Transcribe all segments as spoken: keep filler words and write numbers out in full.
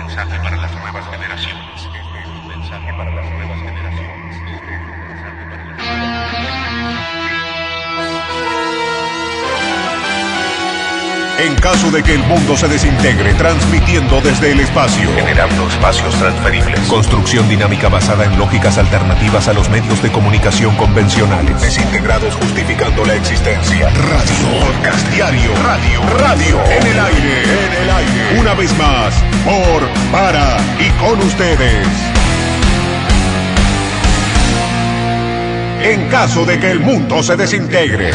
mensaje para las nuevas generaciones. Este es un mensaje para las nuevas generaciones. Este es un mensaje para las nuevas generaciones. En caso de que el mundo se desintegre, transmitiendo desde el espacio, Generando espacios transferibles. construcción dinámica basada en lógicas alternativas a los medios de comunicación convencionales, desintegrados justificando la existencia, radio, podcast diario, radio, radio, en el aire, en el aire, una vez más, por, para y con ustedes. En caso de que el mundo se desintegre.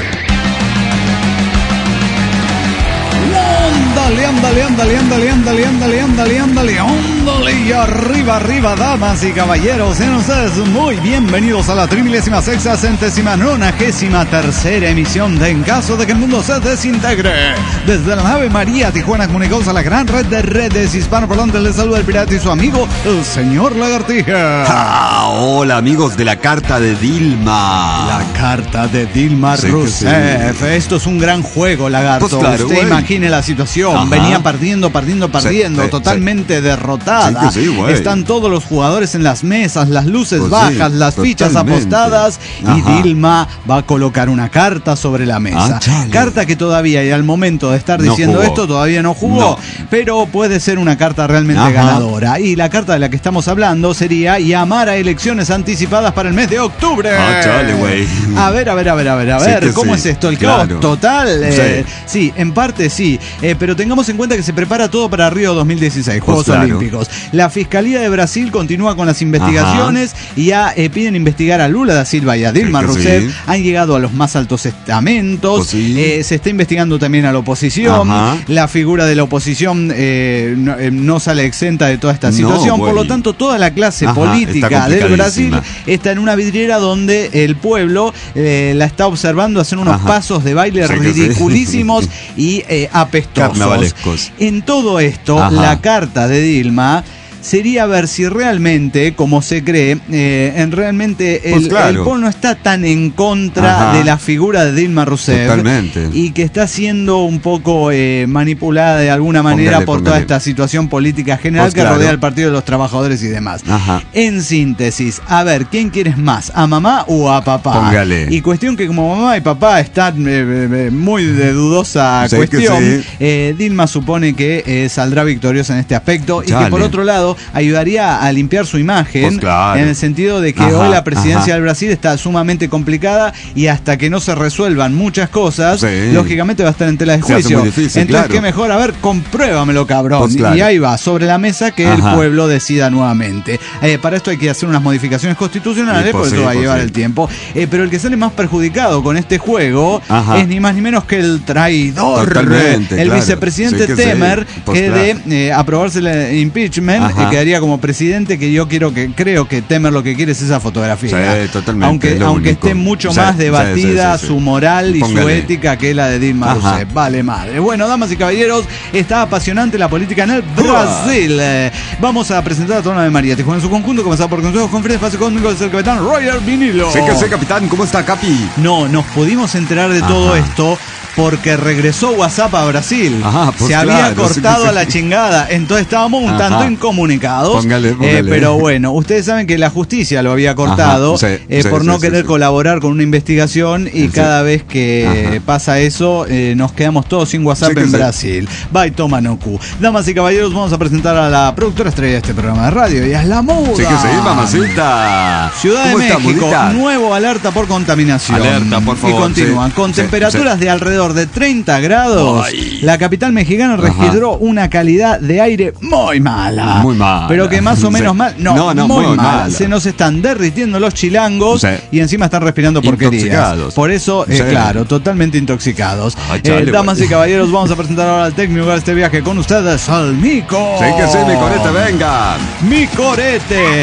Ándale, ándale, ándale, ándale, ándale, ándale, ándale, ándale, ándale, y arriba, arriba, damas y caballeros, sean ustedes muy bienvenidos a la trimilésima sexta centésima nonagésima tercera emisión de En Caso de que el Mundo se Desintegre. Desde la nave María Tijuana comunicados a la gran red de redes hispanoparlantes, les saluda el pirata y su amigo, el señor Lagartija. Ah, hola amigos de la carta de Dilma. La carta de Dilma Sí que Rousseff. sí. Esto es un gran juego, Lagarto. Pues claro, Usted güey. imagine la situación. Ajá. Venía perdiendo, perdiendo, perdiendo, Sí, sí, totalmente derrotada. Sí que sí, güey. Están todos los jugadores en las mesas, las luces Pues bajas, sí, las fichas totalmente. apostadas. Ajá. Y Dilma va a colocar una carta sobre la mesa. Ah, chale. Carta que todavía, y al momento de estar No diciendo jugó. esto, todavía no jugó. No. Pero puede ser una carta realmente Ajá. ganadora. Y la carta de la que estamos hablando sería llamar a elecciones anticipadas para el mes de octubre. Ah, chale, güey. A ver, a ver, a ver, a ver, a Sí ver, que ¿cómo sí. es esto? ¿El Claro. caos total? Eh, Sí. sí, en parte sí, eh, pero tengamos en cuenta que se prepara todo para Río dos mil dieciséis, Juegos Pues claro. Olímpicos. La Fiscalía de Brasil continúa con las investigaciones y ya eh, piden investigar a Lula da Silva y a Dilma Sí que Rousseff. sí. Han llegado a los más altos estamentos. Pues sí. Eh, se está investigando también a la oposición. Ajá. La figura de la oposición eh, no, eh, no sale exenta de toda esta No, situación. Por güey. lo tanto, toda la clase Ajá, política está del Brasil complicadísima. está en una vidriera donde el pueblo eh, la está observando hacer unos Ajá. pasos de baile Sí que sí. ridiculísimos y eh, apestosos. Carnavalescos. En todo esto, Ajá. la carta de Dilma sería ver si realmente, como se cree, eh, en realmente el, Pues claro. el pueblo no está tan en contra Ajá. de la figura de Dilma Rousseff. Totalmente. Y que está siendo un poco eh, manipulada de alguna manera Póngale, por toda póngale. esta situación política general Pues que claro. rodea al Partido de los Trabajadores y demás. Ajá. En síntesis, a ver, ¿quién quieres más? ¿A mamá o a papá? Póngale. Y cuestión que como mamá y papá están eh, eh, muy de dudosa Sí que cuestión, sí. eh, Dilma supone que eh, saldrá victoriosa en este aspecto y que Chale. por otro lado ayudaría a limpiar su imagen, Pues claro. en el sentido de que Ajá, hoy la presidencia ajá. del Brasil está sumamente complicada y hasta que no se resuelvan muchas cosas, Sí. lógicamente va a estar en tela de Se hace juicio. muy difícil, Entonces, claro. qué mejor, a ver, compruébamelo, cabrón. Pues claro. Y ahí va, sobre la mesa que el Ajá. pueblo decida nuevamente. Eh, para esto hay que hacer unas modificaciones constitucionales, Sí, pues por eso sí, va a pues llevar sí. el tiempo. Eh, pero el que sale más perjudicado con este juego Ajá. es ni más ni menos que el traidor, Totalmente, el claro. vicepresidente Sí que sí. Temer, Pues que claro. de eh, aprobarse el impeachment, Ajá. eh, quedaría como presidente, que yo quiero que creo que Temer lo que quiere es esa fotografía. Sí, totalmente, Aunque, es lo aunque único. esté mucho Sí, más sí, debatida sí, sí, sí. su moral y su Póngale. ética que la de Dilma Ajá. Rousseff. Vale madre. Bueno, damas y caballeros, está apasionante la política en el Brasil. Eh, vamos a presentar a toda la de María Tijuana en su conjunto, comenzado por consejos, conferencias, espacio cósmico del capitán Roger Vinilo. Sí que sí, capitán. ¿Cómo está, Capi? No, nos pudimos enterar de todo Ajá. esto porque regresó WhatsApp a Brasil. Ajá, pues Se había claro, cortado sí que a la sí. chingada. Entonces estábamos un Ajá. tanto incomunicados. Póngale, póngale. Eh, pero bueno, ustedes saben que la justicia lo había cortado Ajá, sí, eh, sí, por sí, no sí, querer sí. colaborar con una investigación y Sí. cada vez que Ajá. pasa eso eh, nos quedamos todos sin WhatsApp Sí que en sí. Brasil. Bye, toma no cu. Damas y caballeros, vamos a presentar a la productora estrella de este programa de radio. Y es la muda. Sí que sí, mamacita. Ciudad de ¿Cómo está, México, mudita? nuevo alerta por contaminación. Alerta, por favor, Y continúan sí, con sí, temperaturas sí. de alrededor de treinta grados. Ay. La capital mexicana registró una calidad de aire muy mala. Muy mala. Pero que más o menos Sí. mal. No, No, no, muy, muy mala. mala. Se nos están derritiendo los chilangos Sí. y encima están respirando porquerías. Intoxicados. Por eso, eh, Sí. claro, totalmente intoxicados. Ay, Eh, chale, damas güey. y caballeros, vamos a presentar ahora al técnico de este viaje con ustedes, al Mico. Sí que sí, mi corete, venga. Mi corete.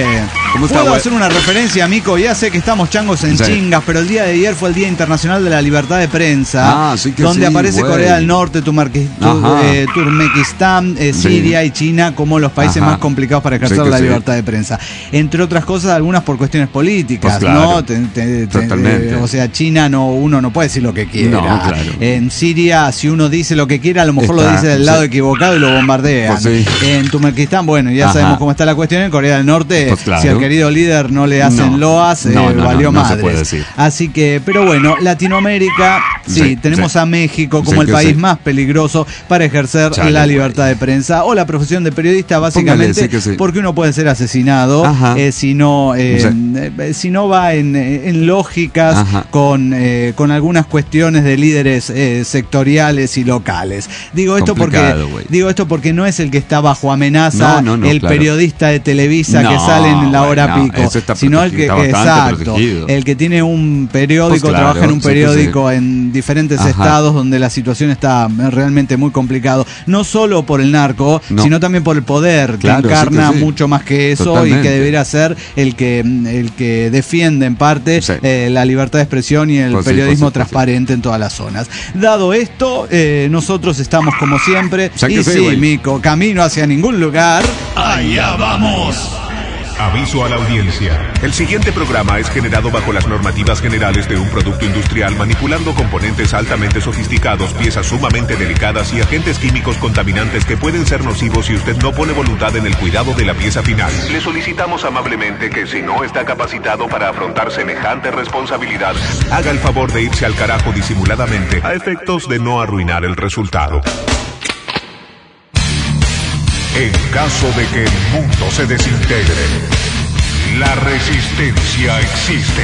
¿Cómo está, Puedo güey? hacer una referencia, Mico. Ya sé que estamos changos en Sí. chingas, pero el día de ayer fue el Día Internacional de la Libertad de Prensa. Ah, sí que donde sí, aparece güey. Corea del Norte, Turmarqui- tu- Ajá. eh, Turmequistán, eh, Sí. Siria y China como los países Ajá. más complicados para ejercer Sí que la sí. libertad de prensa. Entre otras cosas, algunas por cuestiones políticas, Pues claro. ¿no? Te- te- te- Totalmente. eh, o sea, China no, uno no puede decir lo que quiera. No, claro. En Siria, si uno dice lo que quiera, a lo mejor lo Está, dice del sí. lado equivocado y lo bombardean. Pues sí. En Turmequistán, bueno, ya Ajá. sabemos cómo está la cuestión. En Corea del Norte, Pues claro. si al querido líder no le hacen No. loas, eh, No, no, no, valió no se madres. puede decir. Así que, pero bueno, Latinoamérica, sí, Sí, tenemos sí. a México como Sí el que país sí. más peligroso para ejercer Chale, la güey. libertad de prensa o la profesión de periodista, básicamente, Póngale, sí que sí. porque uno puede ser asesinado Ajá. eh, si no eh, Sí. eh, si no va en, en lógicas Ajá. con, eh, con algunas cuestiones de líderes eh, sectoriales y locales. Digo esto porque Complicado, güey. digo esto porque no es el que está bajo amenaza, No, no, no, el claro. periodista de Televisa que No, sale en la güey, hora no, pico, ese está sino el que, protegido, está bastante exacto, protegido. el que tiene un periódico, Pues claro, trabaja en un sí que periódico en diferentes Ajá. estados donde la situación está realmente muy complicado, no solo por el narco, No. sino también por el poder, Claro, que sí encarna que sí. mucho más que eso y Totalmente. que debería ser el que el que defiende en parte Sí. eh, la libertad de expresión y el Pues sí, periodismo pues sí, pues sí. transparente en todas las zonas. Dado esto, eh, nosotros estamos como siempre, Ya que y sí, sí, güey. Mico, camino hacia ningún lugar. Allá vamos. Aviso a la audiencia. El siguiente programa es generado bajo las normativas generales de un producto industrial manipulando componentes altamente sofisticados, piezas sumamente delicadas y agentes químicos contaminantes que pueden ser nocivos si usted no pone voluntad en el cuidado de la pieza final. Le solicitamos amablemente que si no está capacitado para afrontar semejante responsabilidad, haga el favor de irse al carajo disimuladamente a efectos de no arruinar el resultado. En caso de que el mundo se desintegre, la resistencia existe.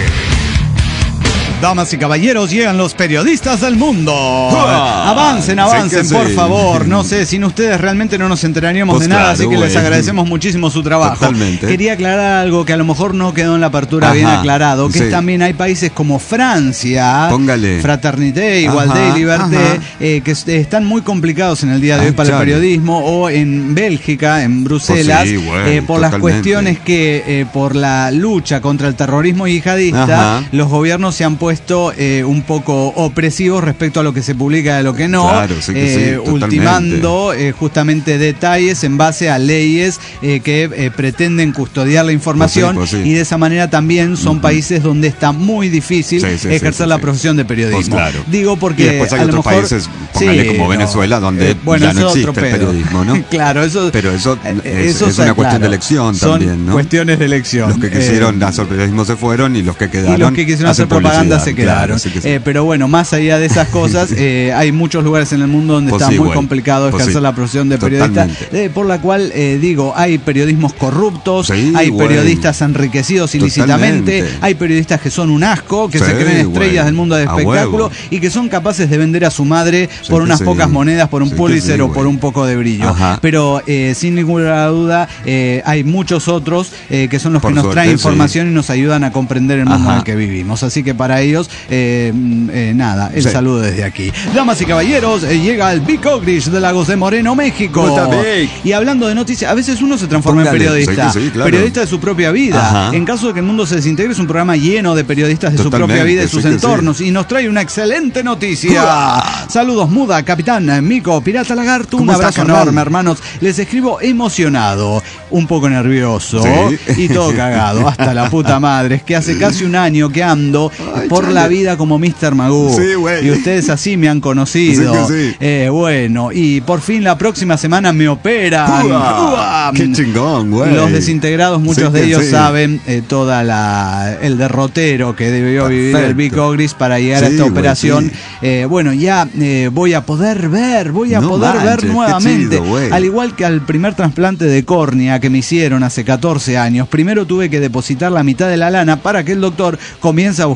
Damas y caballeros, llegan los periodistas del mundo. ¡Uah! Avancen, avancen, Sí que por sí. favor. No sé, sin ustedes realmente no nos enteraríamos Pues de nada, claro, así que les güey. agradecemos muchísimo su trabajo. Totalmente. Quería aclarar algo que a lo mejor no quedó en la apertura Ajá, bien aclarado, que sí. es también hay países como Francia, Póngale. Fraternité, Igualdad Ajá, y Liberté, ajá. eh, que est- están muy complicados en el día de hoy Ay, para el chale. periodismo, o en Bélgica, en Bruselas, Pues sí, güey, eh, por las totalmente. cuestiones que eh, por la lucha contra el terrorismo yihadista, Ajá. los gobiernos se han puesto eh, un poco opresivos respecto a lo que se publica y a lo que no, Claro, sí que sí, eh, totalmente. ultimando eh, justamente detalles en base a leyes eh, que eh, pretenden custodiar la información, Pues sí, pues sí. y de esa manera también son países donde está muy difícil Sí, sí, ejercer sí, sí, la sí. profesión de periodismo. Pues claro. Digo porque Y después hay a lo otros mejor, países, póngale como Venezuela, donde ya no eso es otro existe el pedo. periodismo, ¿no? Claro, eso, Pero eso eh, es- eso es una está cuestión de claro. elección Son también, ¿no? cuestiones de elección. Los que Eh, quisieron hacer periodismo se fueron y los que quedaron y los que quisieron hacer hacen propaganda publicidad. se Claro, quedaron. sí que sí. Eh, pero bueno, más allá de esas cosas, eh, hay muchos lugares en el mundo donde Pues está sí, muy güey. complicado Pues ejercer sí. la profesión de periodista, Totalmente. eh, por la cual eh, digo, hay periodismos corruptos, Sí, hay güey. periodistas enriquecidos ilícitamente, Totalmente. hay periodistas que son un asco, que Sí, se creen estrellas güey. del mundo del A espectáculo huevo. y que son capaces de vender a su madre Sí por que unas sí. pocas monedas, por un Sí que Pulitzer sí, o güey. por un poco de brillo. Ajá. Pero eh, sin ninguna duda, eh, hay muchos otros eh, que son los Por que nos suerte, traen sí. información y nos ayudan a comprender el mundo Ajá. en el que vivimos. Así que para ellos, eh, mm, eh, nada, el Sí. saludo desde aquí. Damas y caballeros, eh, llega el Vic Ogrish de Lagos de Moreno, México. ¿Cómo está, Vic? Y hablando de noticias, a veces uno se transforma Póngale, en periodista. sí que sí, claro. Periodista de su propia vida. Ajá. En caso de que el mundo se desintegre, es un programa lleno de periodistas de su Totalmente, propia vida y sí sus que entornos. Y nos trae una excelente noticia. ¡Uah! Saludos, Muda, Capitán, eh, Mico, Pirata Lagarto. Un ¿Cómo está, abrazo carnal? enorme, hermanos. Les escribo emocionado, un poco nervioso Sí. y todo cagado. Hasta la puta madre. Es que hace casi un año que ando Ay, por chale. la vida como mister Magoo. Sí, güey. Y ustedes así me han conocido. Sí que sí. Eh, bueno, y por fin la próxima semana me operan. ¡Uah! ¡Uah! ¡Qué chingón, güey! Los desintegrados, muchos Sí de que ellos sí. saben eh, toda la el derrotero que debió vivir el Perfecto. Vic Ogrish para llegar a Sí, esta güey, operación. sí. Eh, bueno, ya eh, voy a poder ver, voy a No poder manches, ver qué nuevamente. chido, güey. Al igual que al primer trasplante de córnea que me hicieron hace catorce años, primero tuve que depositar la mitad de la lana para que el doctor comience a buscar la córnea.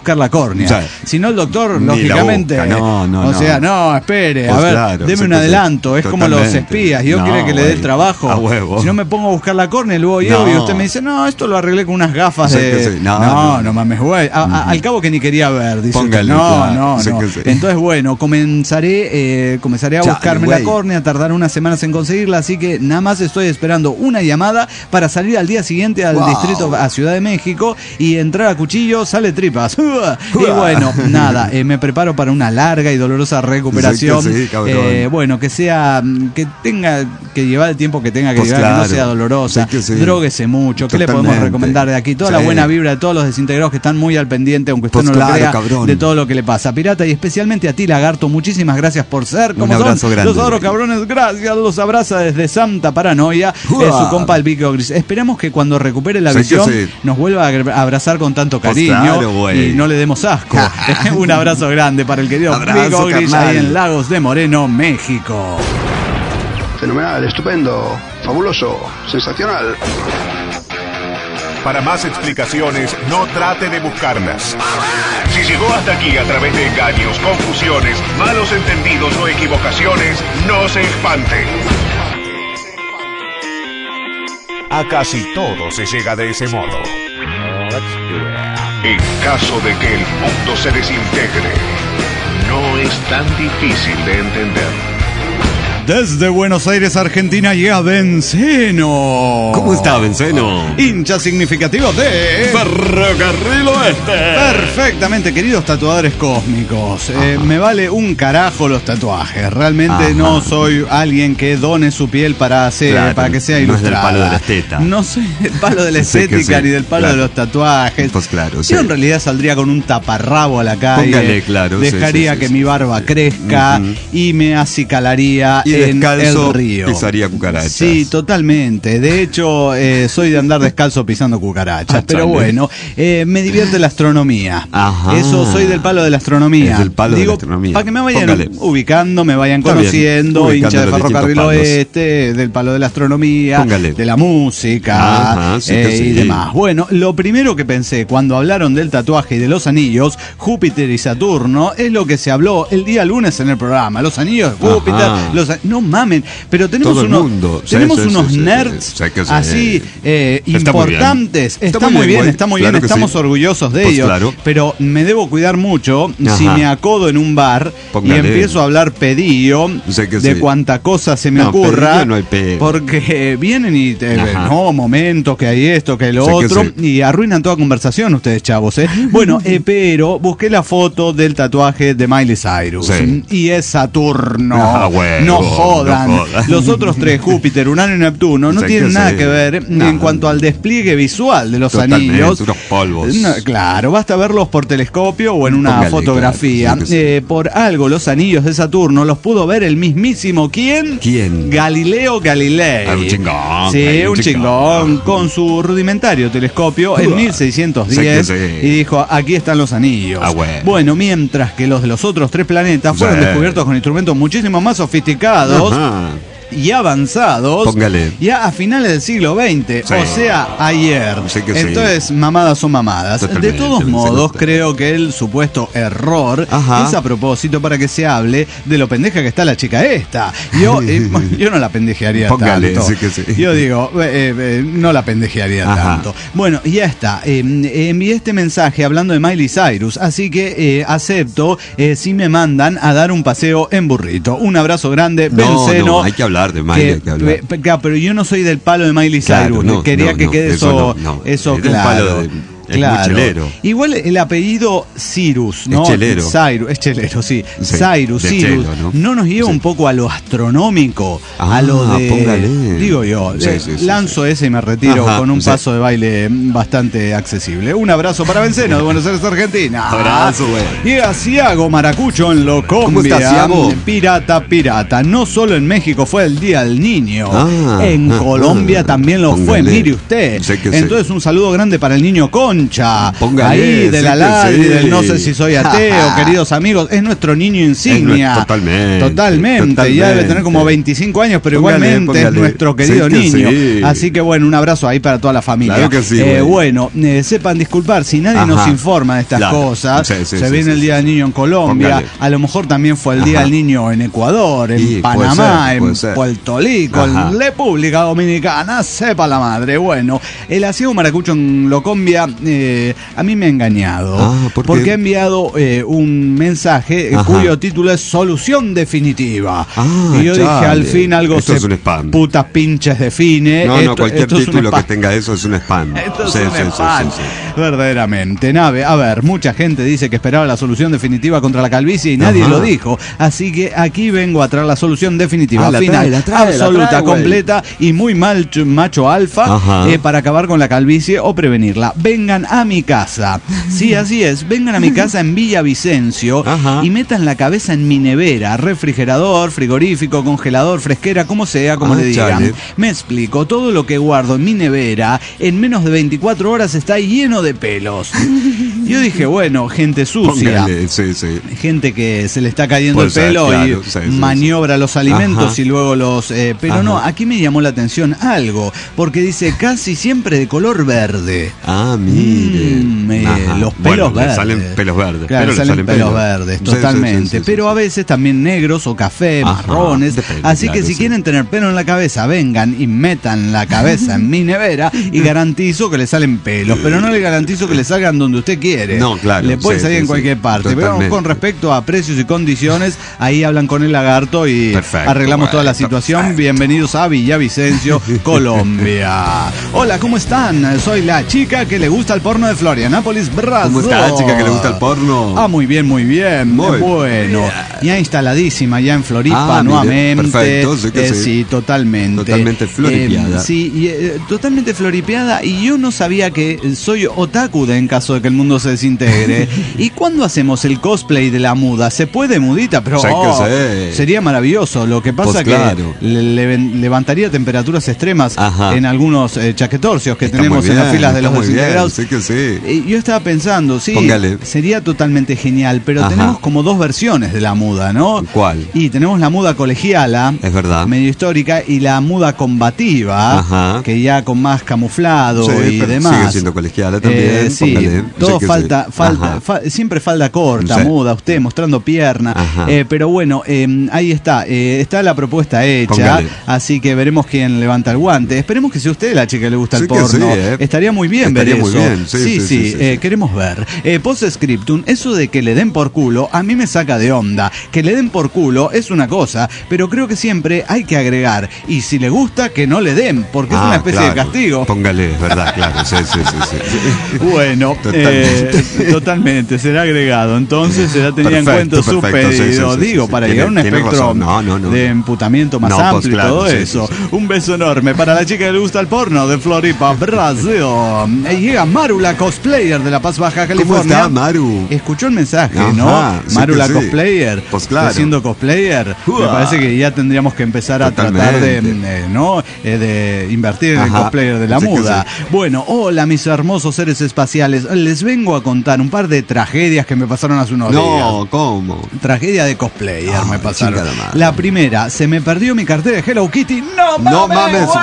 córnea. O sea, si no, el doctor, ni la lógicamente. busca, no, no, o no. sea, no, espere, Pues a ver, claro, deme sí, un sí, adelanto. Es como los totalmente. espías. Yo No, quiero que le dé el güey, trabajo. a huevo. Si no me pongo a buscar la córnea, luego llego No. y usted me dice, no, esto lo arreglé con unas gafas Sí, de. que sí. No, no, no, no. mames, güey. A- a- Al cabo que ni quería ver, dice. Póngale, usted. No, claro, no, sí no. que sí. Entonces, bueno, comenzaré, eh, comenzaré a Chale, buscarme la güey. córnea, tardará unas semanas en conseguirla, así que nada más estoy esperando una llamada para salir al día siguiente al Wow. distrito, a Ciudad de México, y entrar a cuchillo, sale tripas. Y bueno, nada, eh, me preparo para una larga y dolorosa recuperación. Sí que sí, cabrón. Eh, bueno, que sea, que tenga que llevar el tiempo que tenga que Pues llevar, que no claro. sea dolorosa. Sí que sí. Dróguese mucho. ¿Qué le podemos Totalmente. recomendar de aquí? Toda la Sí. buena vibra de todos los desintegrados que están muy al pendiente, aunque usted Pues no claro, lo crea, cabrón. de todo lo que le pasa. Pirata, y especialmente a ti, Lagarto, muchísimas gracias por ser como Un abrazo son. grande. Los adoro, cabrones, gracias. Los abraza desde Santa Paranoia, Uah. eh, su compa el Vico Gris. Esperemos que cuando recupere la Sí que visión sí. nos vuelva a abrazar con tanto Pues cariño claro, güey. y no le demos asco. Un abrazo grande para el querido Abrazo, Vico Gris carnal. ahí en Lagos de Moreno, México. Fenomenal, estupendo, fabuloso, sensacional. Para más explicaciones, no trate de buscarlas. Si llegó hasta aquí a través de engaños, confusiones, malos entendidos o equivocaciones, no se espante. A casi todo se llega de ese modo. En caso de que el mundo se desintegre, no es tan difícil de entender. Desde Buenos Aires, Argentina, llega Benceno. ¿Cómo está, Benceno? Hincha significativo de Ferrocarril Oeste. Perfectamente, queridos tatuadores cósmicos. Eh, me vale un carajo los tatuajes. Realmente Ajá. no soy alguien que done su piel para hacer, Claro, para que sea no es del ilustrada. palo de la esteta. No soy del palo de la Sí que estética sí, ni del palo claro. de los tatuajes. Pues claro, Yo sí. en realidad saldría con un taparrabo a la calle. Póngale, claro, sí, Dejaría sí, sí, que sí. mi barba crezca Ujú. y me acicalaría Y en descalzo el río. pisaría cucarachas. Sí, totalmente. De hecho, eh, soy de andar descalzo pisando cucarachas. Ah, pero chale. bueno, eh, me divierte la astronomía. Ajá. Eso, soy del palo de la astronomía. Es del palo de Digo, la astronomía. para que me vayan Póngale. ubicando, me vayan Está bien. conociendo, Ubicando hincha de los distintos Ferrocarril palos. Oeste, del palo de la astronomía, Póngale. de la música Ajá, sí eh, que sí. y demás. Bueno, lo primero que pensé cuando hablaron del tatuaje y de los anillos, Júpiter y Saturno, es lo que se habló el día lunes en el programa. Los anillos de Júpiter, Ajá. los a- no mamen, pero tenemos Todo el unos, mundo. Sí, tenemos sí, sí, unos sí, sí, nerds sí, que sí. así eh, Está muy bien. importantes. Está, Está muy muy bien, bien, güey. está muy Claro bien, que estamos sí. orgullosos de Pues ellos. claro. Pero me debo cuidar mucho Ajá. si me acodo en un bar Póngale. y empiezo a hablar pedillo Sé que de sí. cuanta cosa se me No, ocurra. pedillo no hay pedo. Porque vienen y te Ajá. no, momentos, que hay esto, que hay lo Sé que otro, sí. y arruinan toda conversación ustedes, chavos, ¿eh? Bueno, eh, pero busqué la foto del tatuaje de Miley Cyrus. Sí. Y es Saturno. Ah, huevo, no jodan. no jodan. Los otros tres, Júpiter, Urano y Neptuno, no Sé tienen que nada sí. que ver No. en cuanto al despliegue visual de los Totalmente, anillos. unos polvos. No, claro, basta verlos por telescopio o en una Póngale, fotografía. claro, sí que sí. Eh, por algo, los anillos de Saturno los pudo ver el mismísimo ¿quién? ¿Quién? Galileo Galilei. Ah, un chingón, Sí, güey, un un chingón. chingón. Con su rudimentario telescopio en Uah. mil seiscientos diez. Sé que sí. Y dijo, aquí están los anillos. Ah, bueno. Bueno, mientras que los de los otros tres planetas fueron Sí. descubiertos con instrumentos muchísimo más sofisticados Ajá. y avanzados, Póngale. ya a finales del siglo veinte, Sí. o sea, ayer. Sí que sí. Entonces, mamadas son mamadas. Totalmente, De todos me modos, gusta. creo que el supuesto error Ajá. es a propósito para que se hable de lo pendeja que está la chica esta. Yo, eh, yo no la pendejearía Póngale, tanto. sí que sí. Yo digo, eh, eh, no la pendejearía Ajá. tanto. Bueno, ya está. Eh, envié este mensaje hablando de Miley Cyrus, así que eh, acepto eh, si me mandan a dar un paseo en burrito. Un abrazo grande, No, Benceno. no, hay que hablar de Miley, que- hay que hablar. Pe- pe- Pero yo no soy del palo de Miley Claro, Cyrus. no, Quería no, que no, quede eso eso, no, no. eso Es del claro. palo de- es muy Claro. chelero. Igual el apellido Cyrus, ¿no? Es chelero. Cyrus, es chelero, sí. Sí, Cyrus, de Cyrus. chelo, ¿no? ¿no? nos lleva Sí. un poco a lo astronómico, Ah, a lo de. póngale. Digo yo, Sí, eh, sí, sí, lanzo ese y me retiro Ajá, con un sí. paso de baile bastante accesible. Un abrazo para Benceno de Buenos Aires, Argentina. Abrazo, güey. Llega Ciago Maracucho en Locombia. ¿Cómo está, Ciago? Pirata, pirata. No solo en México fue el Día del Niño. Ah, en ah, Colombia ah, también lo fue, póngale. mire usted. Sé que sí. Entonces un saludo grande para el niño Conchi. concha. Póngale, ahí de sí la que Ladri, sí. del no sé si soy ateo, queridos amigos. Es nuestro niño insignia. Es nuestro- totalmente, Totalmente. Ya debe totalmente. tener como veinticinco años, pero Póngale, igualmente póngale. es nuestro querido Sí que niño. sí. Así que bueno, un abrazo ahí para toda la familia. Claro que sí, Eh, güey. bueno, eh, sepan disculpar si nadie Ajá. nos informa de estas Claro. cosas. Sí, sí, Se sí, viene sí, el sí. Día del Niño en Colombia. Póngale. A lo mejor también fue el Día Ajá. del Niño en Ecuador, en Sí, puede Panamá, ser, en puede ser. Puerto Rico, Ajá. en República Dominicana. Sepa la madre. Bueno, el asiego maracucho en Locombia eh, a mí me ha engañado. Ah, ¿por qué? porque ha enviado eh, un mensaje eh, Ajá. cuyo título es Solución Definitiva. Ah, y yo dije, chale. al fin algo Esto se es un spam. putas pinches define. No, no, Esto- cualquier esto es un título que spam. tenga eso es un spam. Esto es Sí, un sí, sí, spam. sí, sí. Verdaderamente. Nave, a ver, mucha gente dice que esperaba la solución definitiva contra la calvicie y nadie Ajá. lo dijo. Así que aquí vengo a traer la solución definitiva, Ah, la final, trae, la trae, la absoluta, trae, güey. completa y muy mal macho alfa Ajá. eh, para acabar con la calvicie o prevenirla. Vengan a mi casa. Sí, así es. Vengan a mi casa en Villavicencio Ajá. y metan la cabeza en mi nevera, refrigerador, frigorífico, congelador, fresquera, como sea, como Ah, le digan. chale. Me explico, todo lo que guardo en mi nevera en menos de veinticuatro horas está lleno de pelos. Yo dije, bueno, gente sucia. Póngale, sí, sí. Gente que se le está cayendo Puede el ser, pelo claro, y sí, sí, maniobra los alimentos Ajá. y luego los... eh, pero Ajá. no, aquí me llamó la atención algo, porque dice casi siempre de color verde. Ah, mire. Mm, eh, Ajá. los Bueno, pelos le verdes. salen pelos verdes. Claro, pero le salen, pelos verdes, Sí, sí, totalmente. sí, sí, sí, pero sí. a veces también negros o café, Ajá, marrones. depende, Así que claro, si sí. quieren tener pelo en la cabeza, vengan y metan la cabeza en mi nevera y garantizo que le salen pelos. Pero no le garantizo que le salgan donde usted quiere. No, claro, Le puede sí, salir sí, en sí. cualquier parte. Pero Totalmente. con respecto a precios y condiciones, ahí hablan con el lagarto y Perfecto, arreglamos toda la bueno, situación. perfecto. Bienvenidos a Villavicencio, Colombia. Hola, ¿cómo están? Soy la chica que le gusta el porno de Florianápolis, Brasil. ¿Cómo está la chica que le gusta el porno? Ah, muy bien, muy bien. Muy bueno, bien. ya instaladísima, ya en Floripa Ah, mire, nuevamente. perfecto, sí que Eh, sí. sí, totalmente. Totalmente floripeada. Eh, sí, y, eh, totalmente floripeada. Y yo no sabía que soy otaku de en caso de que el mundo se desintegre. ¿Y cuándo hacemos el cosplay de la muda? ¿Se puede, mudita? Pero Sí que oh, sí. sería maravilloso. Lo que pasa Pues que claro. le- le- levantaría temperaturas extremas Ajá. en algunos eh, chaquetorcios que Está tenemos muy en las bien, filas de está los muy bien, desintegrados. sí que sí. Eh, Yo estaba pensando, sí, Póngale. sería totalmente genial, pero Ajá. tenemos como dos versiones de la muda, ¿no? ¿Cuál? Y tenemos la muda colegiala, Es verdad. medio histórica, y la muda combativa, Ajá. que ya con más camuflado Sí, y pero demás. sigue siendo colegiala también, Eh, sí, póngale. todo Sí que falta, sí. falta, Ajá. fa- siempre falda corta, Sí. muda, usted mostrando pierna. Ajá. Eh, pero bueno, eh, ahí está, eh, está la propuesta hecha, Póngale. así que veremos quién levanta el guante. Esperemos que sea usted la chica que le gusta Sí el que porno. sí, eh. Estaría muy bien Estaría ver muy eso. bien, sí, sí, sí, sí, eh, sí. queremos ver. Eh, Post-scriptum, eso de que le den por culo, a mí me saca de onda. Que le den por culo es una cosa, pero creo que siempre hay que agregar. Y si le gusta, que no le den, porque es Ah, una especie claro. de castigo. Póngale, es verdad, claro. Sí, sí, sí, sí. Bueno, Totalmente. eh, totalmente, será agregado. Entonces será tenido en cuenta Perfecto, su perfecto, sí, pedido. sí, sí, Digo, sí, para tiene- llegar a un tiene espectro razón. No, no, no, de no. emputamiento más No, pues, amplio y claro, todo sí, eso. sí, sí. Un beso enorme para la chica que le gusta el porno de Floripa, Brasil. Eh, Llega Maru, la cosplayer de La Paz, Baja California. ¿Cómo está, Maru? Escuchó el mensaje, Ajá, ¿no? sí Maru, que la sí. cosplayer. Pues claro. Siendo cosplayer, me Uah. parece que ya tendríamos que empezar a tratar de, Totalmente. eh, ¿no? Eh, de invertir en el Ajá, cosplayer de la sí que muda. sí. Bueno, hola mis hermosos seres espaciales. Les vengo a contar un par de tragedias que me pasaron hace unos días. No, ¿cómo? Tragedia de cosplayer Ah, me pasaron. chingada madre. La primera, se me perdió mi cartera de Hello Kitty. ¡No mames, No mames, güey!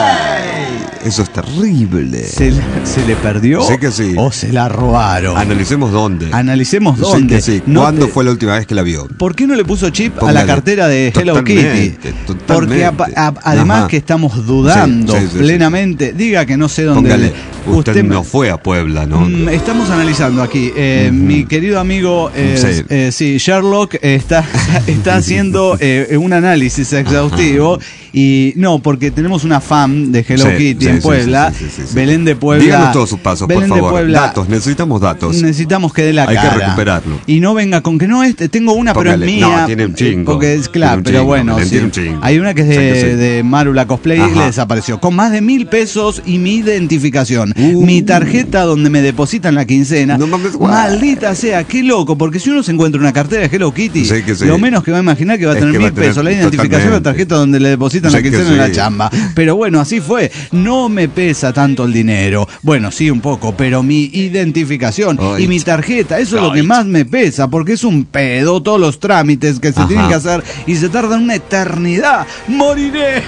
güey. Eso es terrible. ¿Se, se le perdió? Sí que sí. ¿O se la robaron? Analicemos dónde. Analicemos Sí dónde. que sí. No ¿Cuándo te- fue la última vez que la vio? ¿Por qué no le puso chip a Póngale. la cartera de Hello Totalmente, Kitty? totalmente. Porque a- a- además Ajá. que estamos dudando Sí, sí, sí, plenamente, diga que no sé dónde. Póngale. le- Usted, no fue a Puebla, ¿no? Mm, Estamos analizando aquí. Eh, Ujú. Mi querido amigo, eh, Sí. eh, sí, Sherlock está, está haciendo eh, un análisis exhaustivo. Y no, porque tenemos una fan de Hello Sí, Kitty sí, en sí, Puebla. sí, sí, sí, sí. Belén de Puebla. Díganos todos sus pasos, Belén por de favor. Puebla, Datos, necesitamos datos. Necesitamos que dé la Hay que cara. recuperarlo. Y no venga con que no, este, tengo una, pero Póngale. es mía. No, tiene un chingo. Porque es claro, Tiene un pero chingo, bueno. Belén Sí. tiene un chingo. Hay una que es de, Sí que sí. de Maru la cosplay y Ajá. le desapareció. Con más de mil pesos y mi identificación. dirección. Uh. Mi tarjeta donde me depositan la quincena. No mames, guay. Maldita sea, qué loco, porque si uno se encuentra una cartera de Hello Kitty, Sí, que sí. lo menos que va a imaginar que va a Es tener que va mil a tener pesos la identificación de la totalmente. tarjeta donde le depositan Sí, la que quincena en la sí. chamba. Pero bueno, así fue. No me pesa tanto el dinero. Bueno, sí, un poco, pero mi identificación Ay. y mi tarjeta, eso es lo Ay. que más me pesa, porque es un pedo todos los trámites que se Ajá. tienen que hacer y se tardan una eternidad. ¡Moriré!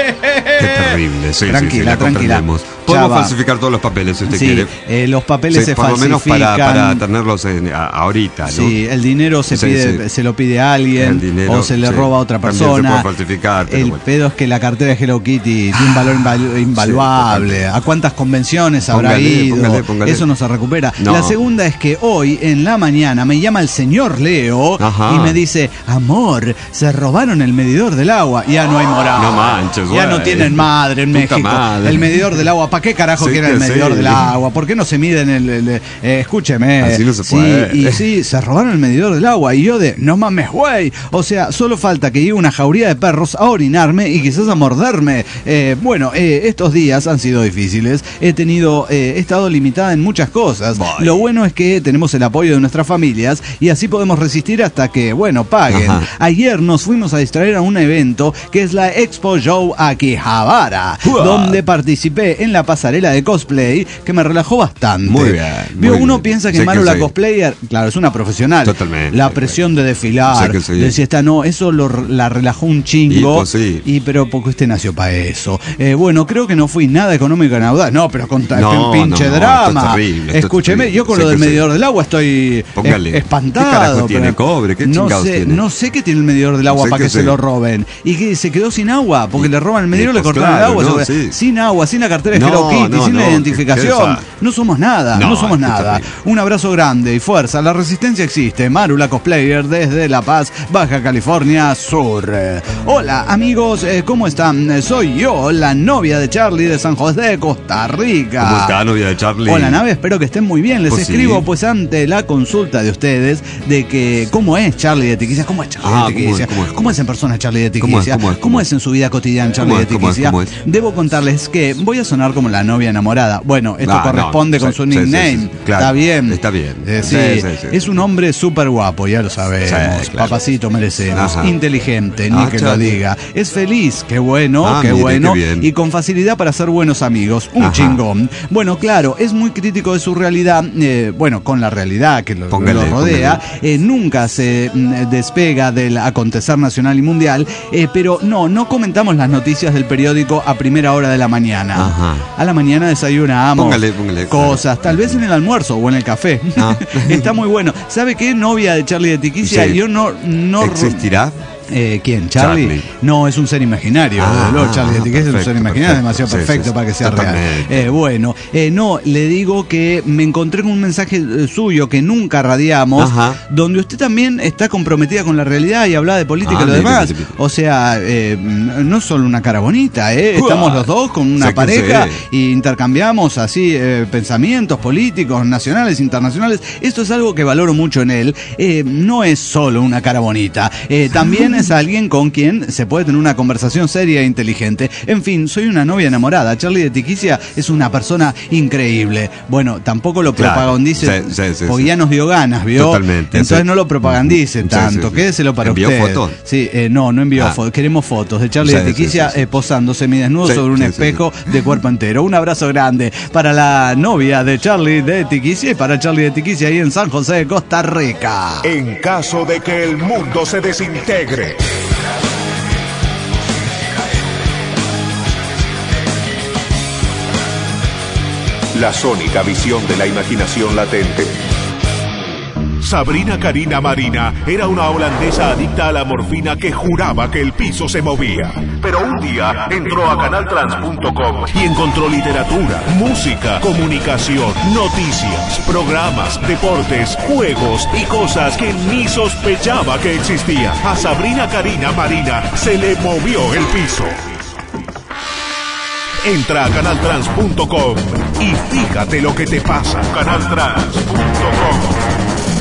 Qué terrible, sí, Tranquila, sí, sí, la tranquila. comprendemos. Ya Podemos va. falsificar todos los papeles si usted Sí, quiere. eh, los papeles Sí, se por lo menos falsifican. para, para tenerlos en- a- ahorita, ¿no? Sí, el dinero se Sí, pide, sí. se lo pide a alguien El dinero, o se le sí. roba a otra También se persona. puede falsificar, pero el bueno. pedo es que la cartera de Hello Kitty tiene un valor invalu- invaluable. ¿A cuántas convenciones habrá Póngale, ido? póngale, póngale. Eso no se recupera. No. La segunda es que hoy en la mañana me llama el señor Leo Ajá. y me dice, amor, se robaron el medidor del agua. Ya no hay moral. No manches, Ya güey. no tienen madre en Puta México. madre. El medidor del agua. ¿Para qué carajo Sí quieren que el medidor sí. del agua? ¿Por qué no se miden el... el- el- eh, escúcheme. Así no se Sí, puede. y sí, se robaron el medidor del agua. Y yo de, no mames, güey. O sea, solo falta que llegue una jauría de perros a orinarme y quizás a morderme. Eh, bueno, eh, estos días han sido difíciles. He tenido, eh, he estado limitada en muchas cosas. Boy. Lo bueno es que tenemos el apoyo de nuestras familias y así podemos resistir hasta que, bueno, paguen. Ajá. Ayer nos fuimos a distraer a un evento que es la Expo Show Akihabara, Uah. donde participé en la pasarela de cosplay que me relajó bastante. Muy bien, Vio, muy uno bien. piensa que Sí Maru que la sí. cosplayer, claro, es una profesional. Totalmente, La güey. presión de desfilar, Sí que sí. de si está, no, eso lo, la relajó un chingo. Y, pues, sí. Y pero porque usted nació para eso. Eh, bueno, creo que no fui nada económico en audaz. No, pero con ta- No, pinche no, no, drama. esto es terrible, esto es Escúcheme, terrible. yo con Sí lo del que sí. medidor del agua estoy Póngale. es- espantado. ¿Qué carajo tiene? pero ¿Cobre? ¿Qué no chingados sé, tiene? No sé qué tiene el medidor del agua Sé para que, que se sí. lo roben. Y que se quedó sin agua, porque Y- le roban el y medidor, le pues cortaron claro, el agua. no, se- sí. Sin agua, sin la cartera de No, Hello Kitty, no, sin no, la ¿qué- identificación. qué es? No somos nada, no, No, somos qué nada. terrible. Un abrazo grande y fuerza. La resistencia existe. Maru, la cosplayer, desde La Paz, Baja California Sur. Hola, amigos, eh, ¿cómo están? Eh, Soy yo, la novia de Charlie de San José de Costa Rica. ¿Cómo está, novia de Charlie? Hola, nave, espero que estén muy bien. Les Pues sí. escribo, pues, ante la consulta de ustedes de que cómo es Charlie de Tiquicia, cómo es Charlie Ah, de ¿cómo es? Tiquicia, ¿Cómo es? cómo es en persona Charlie de ¿Cómo es? Tiquicia, ¿Cómo es? cómo es en su vida cotidiana Charlie ¿Cómo de es? ¿Cómo es? Tiquicia. ¿Cómo es? Debo contarles que voy a sonar como la novia enamorada. Bueno, esto Ah, no, corresponde con sí, su sí, sí, nickname. sí, claro. Está bien. Está bien. Eh, sí, Sí, sí, sí. es un hombre súper guapo, ya lo sabemos. Sí, claro. Papacito merecemos. Ajá. Inteligente, ni Ah, que lo Charlie. diga. Es feliz, qué bueno, Ah, qué mire, bueno. qué bien. Y con facilidad para ser buenos amigos. Un Ajá. chingón. Bueno, claro, es muy crítico de su realidad, eh, bueno, con la realidad que lo, Póngale, lo rodea. póngale. Eh, nunca se mm, despega del acontecer nacional y mundial, eh, pero no, no comentamos las noticias del periódico a primera hora de la mañana. Ajá. A la mañana desayunamos Póngale, póngale, cosas, tal vez en el almuerzo o en el café. Ah. Está muy bueno. ¿Sabe qué? Novia de Charlie de Tiquicia, Sí. yo no... no ¿Existirá? Eh, ¿Quién? ¿Charlie? Charlie. No, es un ser imaginario. Ah, desde luego, Charlie de Tiquicia es un perfecto, ser imaginario, es perfecto. demasiado Sí, perfecto sí, sí. para que sea Totalmente. real. Eh, bueno, eh, no, le digo que me encontré con un mensaje eh, suyo que nunca radiamos, Ajá. donde usted también está comprometida con la realidad y habla de política Ah, y lo mire, demás. mire, mire. O sea, eh, no es solo una cara bonita, ¿eh? Estamos Uah. los dos con una Sé que pareja sé. y intercambiamos así eh, pensamientos políticos, nacionales, internacionales. Esto es algo que valoro mucho en él. Eh, no es solo una cara bonita, eh, también es alguien con quien se puede tener una conversación seria e inteligente. En fin, soy una novia enamorada. Charlie de Tiquicia es una persona increíble. Bueno, tampoco lo Claro. propagandice, Sí, sí, sí, porque sí. ya nos dio ganas, ¿vio? Totalmente, Entonces sí. no lo propagandice Sí, tanto. sí, sí. Quédeselo para ¿Envió usted. fotos? Sí, eh, no, no envió Ah. fotos. Queremos fotos de Charlie Sí, de sí, Tiquicia sí, sí. eh, posando semidesnudo Sí, sobre un sí, sí, espejo de cuerpo entero. Un abrazo grande para la novia de Charlie de Tiquicia y para Charlie de Tiquicia ahí en San José de Costa Rica. En caso de que el mundo se desintegre, la sónica visión de la imaginación latente. Sabrina Karina Marina era una holandesa adicta a la morfina que juraba que el piso se movía. Pero un día entró a canal trans punto com y encontró literatura, música, comunicación, noticias, programas, deportes, juegos y cosas que ni sospechaba que existían. A Sabrina Karina Marina se le movió el piso. Entra a canal trans punto com y fíjate lo que te pasa. canal trans punto com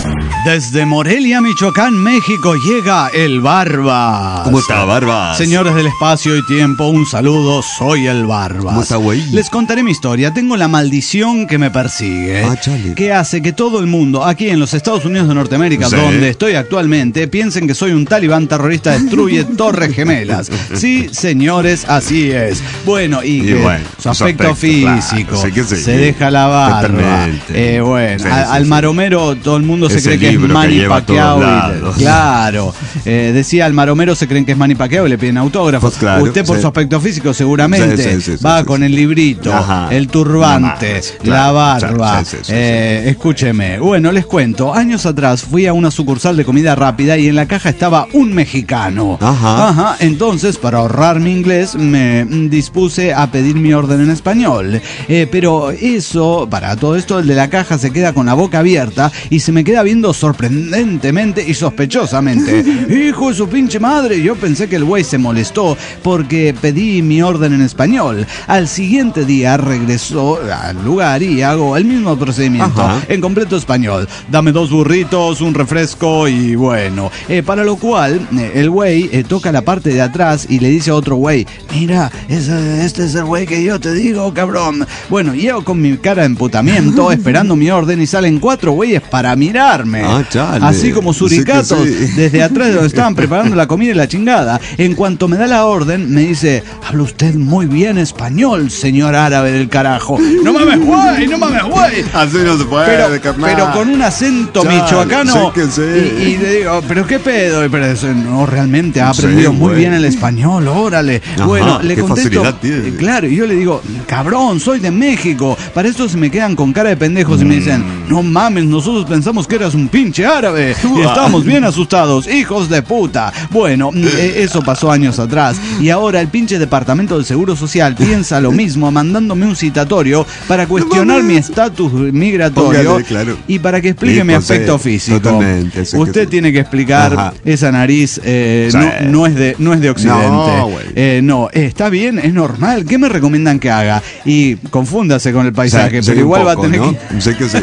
Desde Morelia, Michoacán, México, llega el Barbas. ¿Cómo está, Barbas? Señores del espacio y tiempo, un saludo, soy el Barbas. ¿Cómo está, güey? Les contaré mi historia. Tengo la maldición que me persigue, ah, chale. que hace que todo el mundo, aquí en los Estados Unidos de Norteamérica, ¿sí?, donde estoy actualmente, piensen que soy un talibán terrorista, destruye torres gemelas. Sí, señores, así es. Bueno, y, y que bueno, su aspecto, aspecto físico, claro, sí que sí, se deja la barba. Eh, bueno, sí, a, sí, al sí. maromero todo el mundo se Ese cree que es Manny que Pacquiao. Claro, eh, decía al maromero se creen que es Manny Pacquiao y le piden autógrafos. Pues claro, usted por sí. su aspecto físico seguramente sí, sí, sí, va sí, con sí. el librito, Ajá. el turbante, Más, la claro, barba. sí, sí, sí, eh, sí. Escúcheme, bueno, les cuento, años atrás fui a una sucursal de comida rápida y en la caja estaba un mexicano. Ajá. Ajá, entonces para ahorrar mi inglés me dispuse a pedir mi orden en español. Eh, pero eso, para todo esto, el de la caja se queda con la boca abierta y se me queda viendo sorprendentemente y sospechosamente. Hijo de su pinche madre, yo pensé que el güey se molestó porque pedí mi orden en español. Al siguiente día regresó al lugar y hago el mismo procedimiento. Ajá. En completo español. Dame dos burritos, un refresco y bueno. Eh, para lo cual, eh, el güey eh, toca la parte de atrás y le dice a otro güey, mira, ese, este es el güey que yo te digo, cabrón. Bueno, yo con mi cara de emputamiento esperando mi orden y salen cuatro güeyes para mirarme. Ah, chale. Así como suricatos, sí sí. desde atrás de donde estaban preparando la comida y la chingada. En cuanto me da la orden, me dice, habla usted muy bien español, señor árabe del carajo. No mames, güey, no mames, güey. Así no se puede, pero, carnal. pero con un acento chale, michoacano. Sí que sí. y, y le digo, pero qué pedo. Pero eso, no, realmente ha aprendido sí, muy güey. bien el español, órale. Ajá, bueno, le contesto. Claro, y yo le digo, cabrón, soy de México. Para esto se me quedan con cara de pendejos mm. y me dicen, no mames, nosotros pensamos que eras un pinche árabe. Y estábamos bien asustados, hijos de puta. Bueno, eso pasó años atrás. Y ahora el pinche departamento del Seguro Social piensa lo mismo, mandándome un citatorio para cuestionar no, mi estatus migratorio. Póngale, claro. Y para que explique sí, mi aspecto sí, físico. Totalmente, usted que tiene que explicar Ajá. esa nariz eh, sí. no, no, es de, no es de Occidente. No, eh, no eh, está bien, es normal. ¿Qué me recomiendan que haga? Y confúndase con el paisaje, sí, pero igual poco, va a tener ¿no? que... Sé que sí.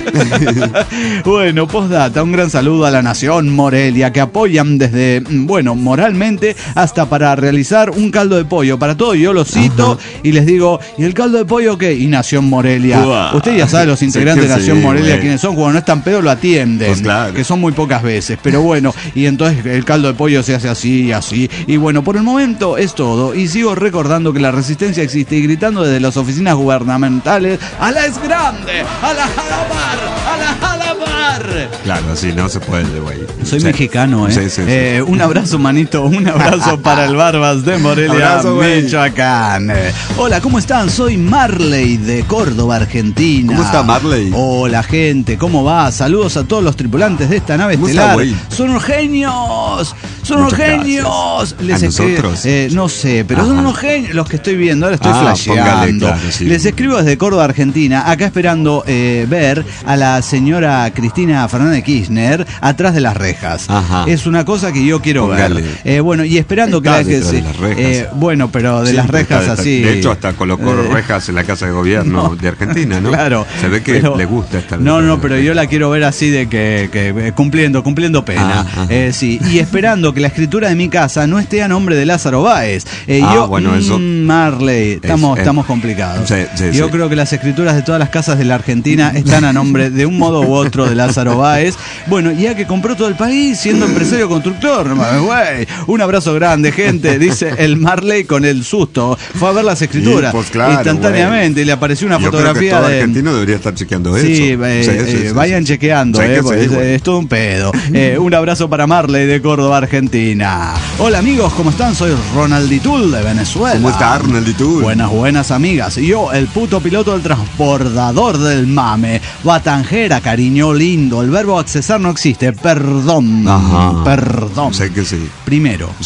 Bueno, postdata, un gran saludo a la nación Morelia, que apoyan desde, bueno, moralmente hasta para realizar un caldo de pollo. Para todo yo lo cito Ajá. y les digo, ¿y el caldo de pollo qué? Y Nación Morelia. Uah. Usted ya sabe los integrantes de Nación sí, Morelia güey. quiénes son, cuando no están pedo lo atienden, pues claro. que son muy pocas veces, pero bueno, y entonces el caldo de pollo se hace así y así, y bueno, por el momento es todo, y sigo recordando que la resistencia existe y gritando desde las oficinas gubernamentales, ¡a la es grande! ¡A la jalabar! ¡A la jalabar! Claro, así no se puede, güey. Soy sí. mexicano, ¿eh? Sí, sí, sí. eh un abrazo, manito, un abrazo para el Barbas de Morelia, abrazo, Michoacán. Hola, ¿cómo están? Soy Marley de Córdoba, Argentina. ¿Cómo está Marley? Hola, gente, ¿cómo va? Saludos a todos los tripulantes de esta nave estelar. Está, son unos genios, son unos genios. Les ¿A nosotros? Eh, no sé, pero Ajá. son unos genios los que estoy viendo, ahora estoy ah, flasheando. Póngale, claro, sí. Les escribo desde Córdoba, Argentina, acá esperando eh, ver a la señora Cristina Fernández Kirchner atrás de las rejas. Ajá. Es una cosa que yo quiero Póngale. ver. Eh, bueno, y esperando que... que se, de las rejas. Eh, bueno, pero de sí, las rejas está, así... De hecho, hasta colocó eh, rejas en la Casa de Gobierno no, de Argentina, ¿no? Claro. Se ve que pero, le gusta esta... No, no, pero yo la quiero ver así de que, que cumpliendo, cumpliendo pena. Ah, eh, sí, y esperando que la escritura de mi casa no esté a nombre de Lázaro Báez. Eh, ah, yo, bueno, eso... Mmm, Marley, estamos, es, estamos complicados. Sí, sí, yo sí. creo que las escrituras de todas las casas de la Argentina están a nombre de un modo u otro de Lázaro Báez. Bueno, ya que compró todo el país siendo empresario constructor. Wey, un abrazo grande, gente, dice el Marley con el susto. Fue a ver las escrituras sí, pues claro, instantáneamente wey. Y le apareció una yo fotografía creo que todo de... argentino debería estar chequeando sí, eso. Eh, sí, sí, sí, vayan sí. chequeando, eh, pues, sí, es, es todo un pedo. Eh, un abrazo para Marley de Córdoba, Argentina. Hola amigos, ¿cómo están? Soy Ronalditul de Venezuela. ¿Cómo está Ronalditul? Buenas, buenas amigas. Yo, el puto piloto del transbordador del mame. Batanjera, cariño lindo. El verbo accesar no existe. Perdón. Ajá. Perdón. Sé que sí. Primero. Sí.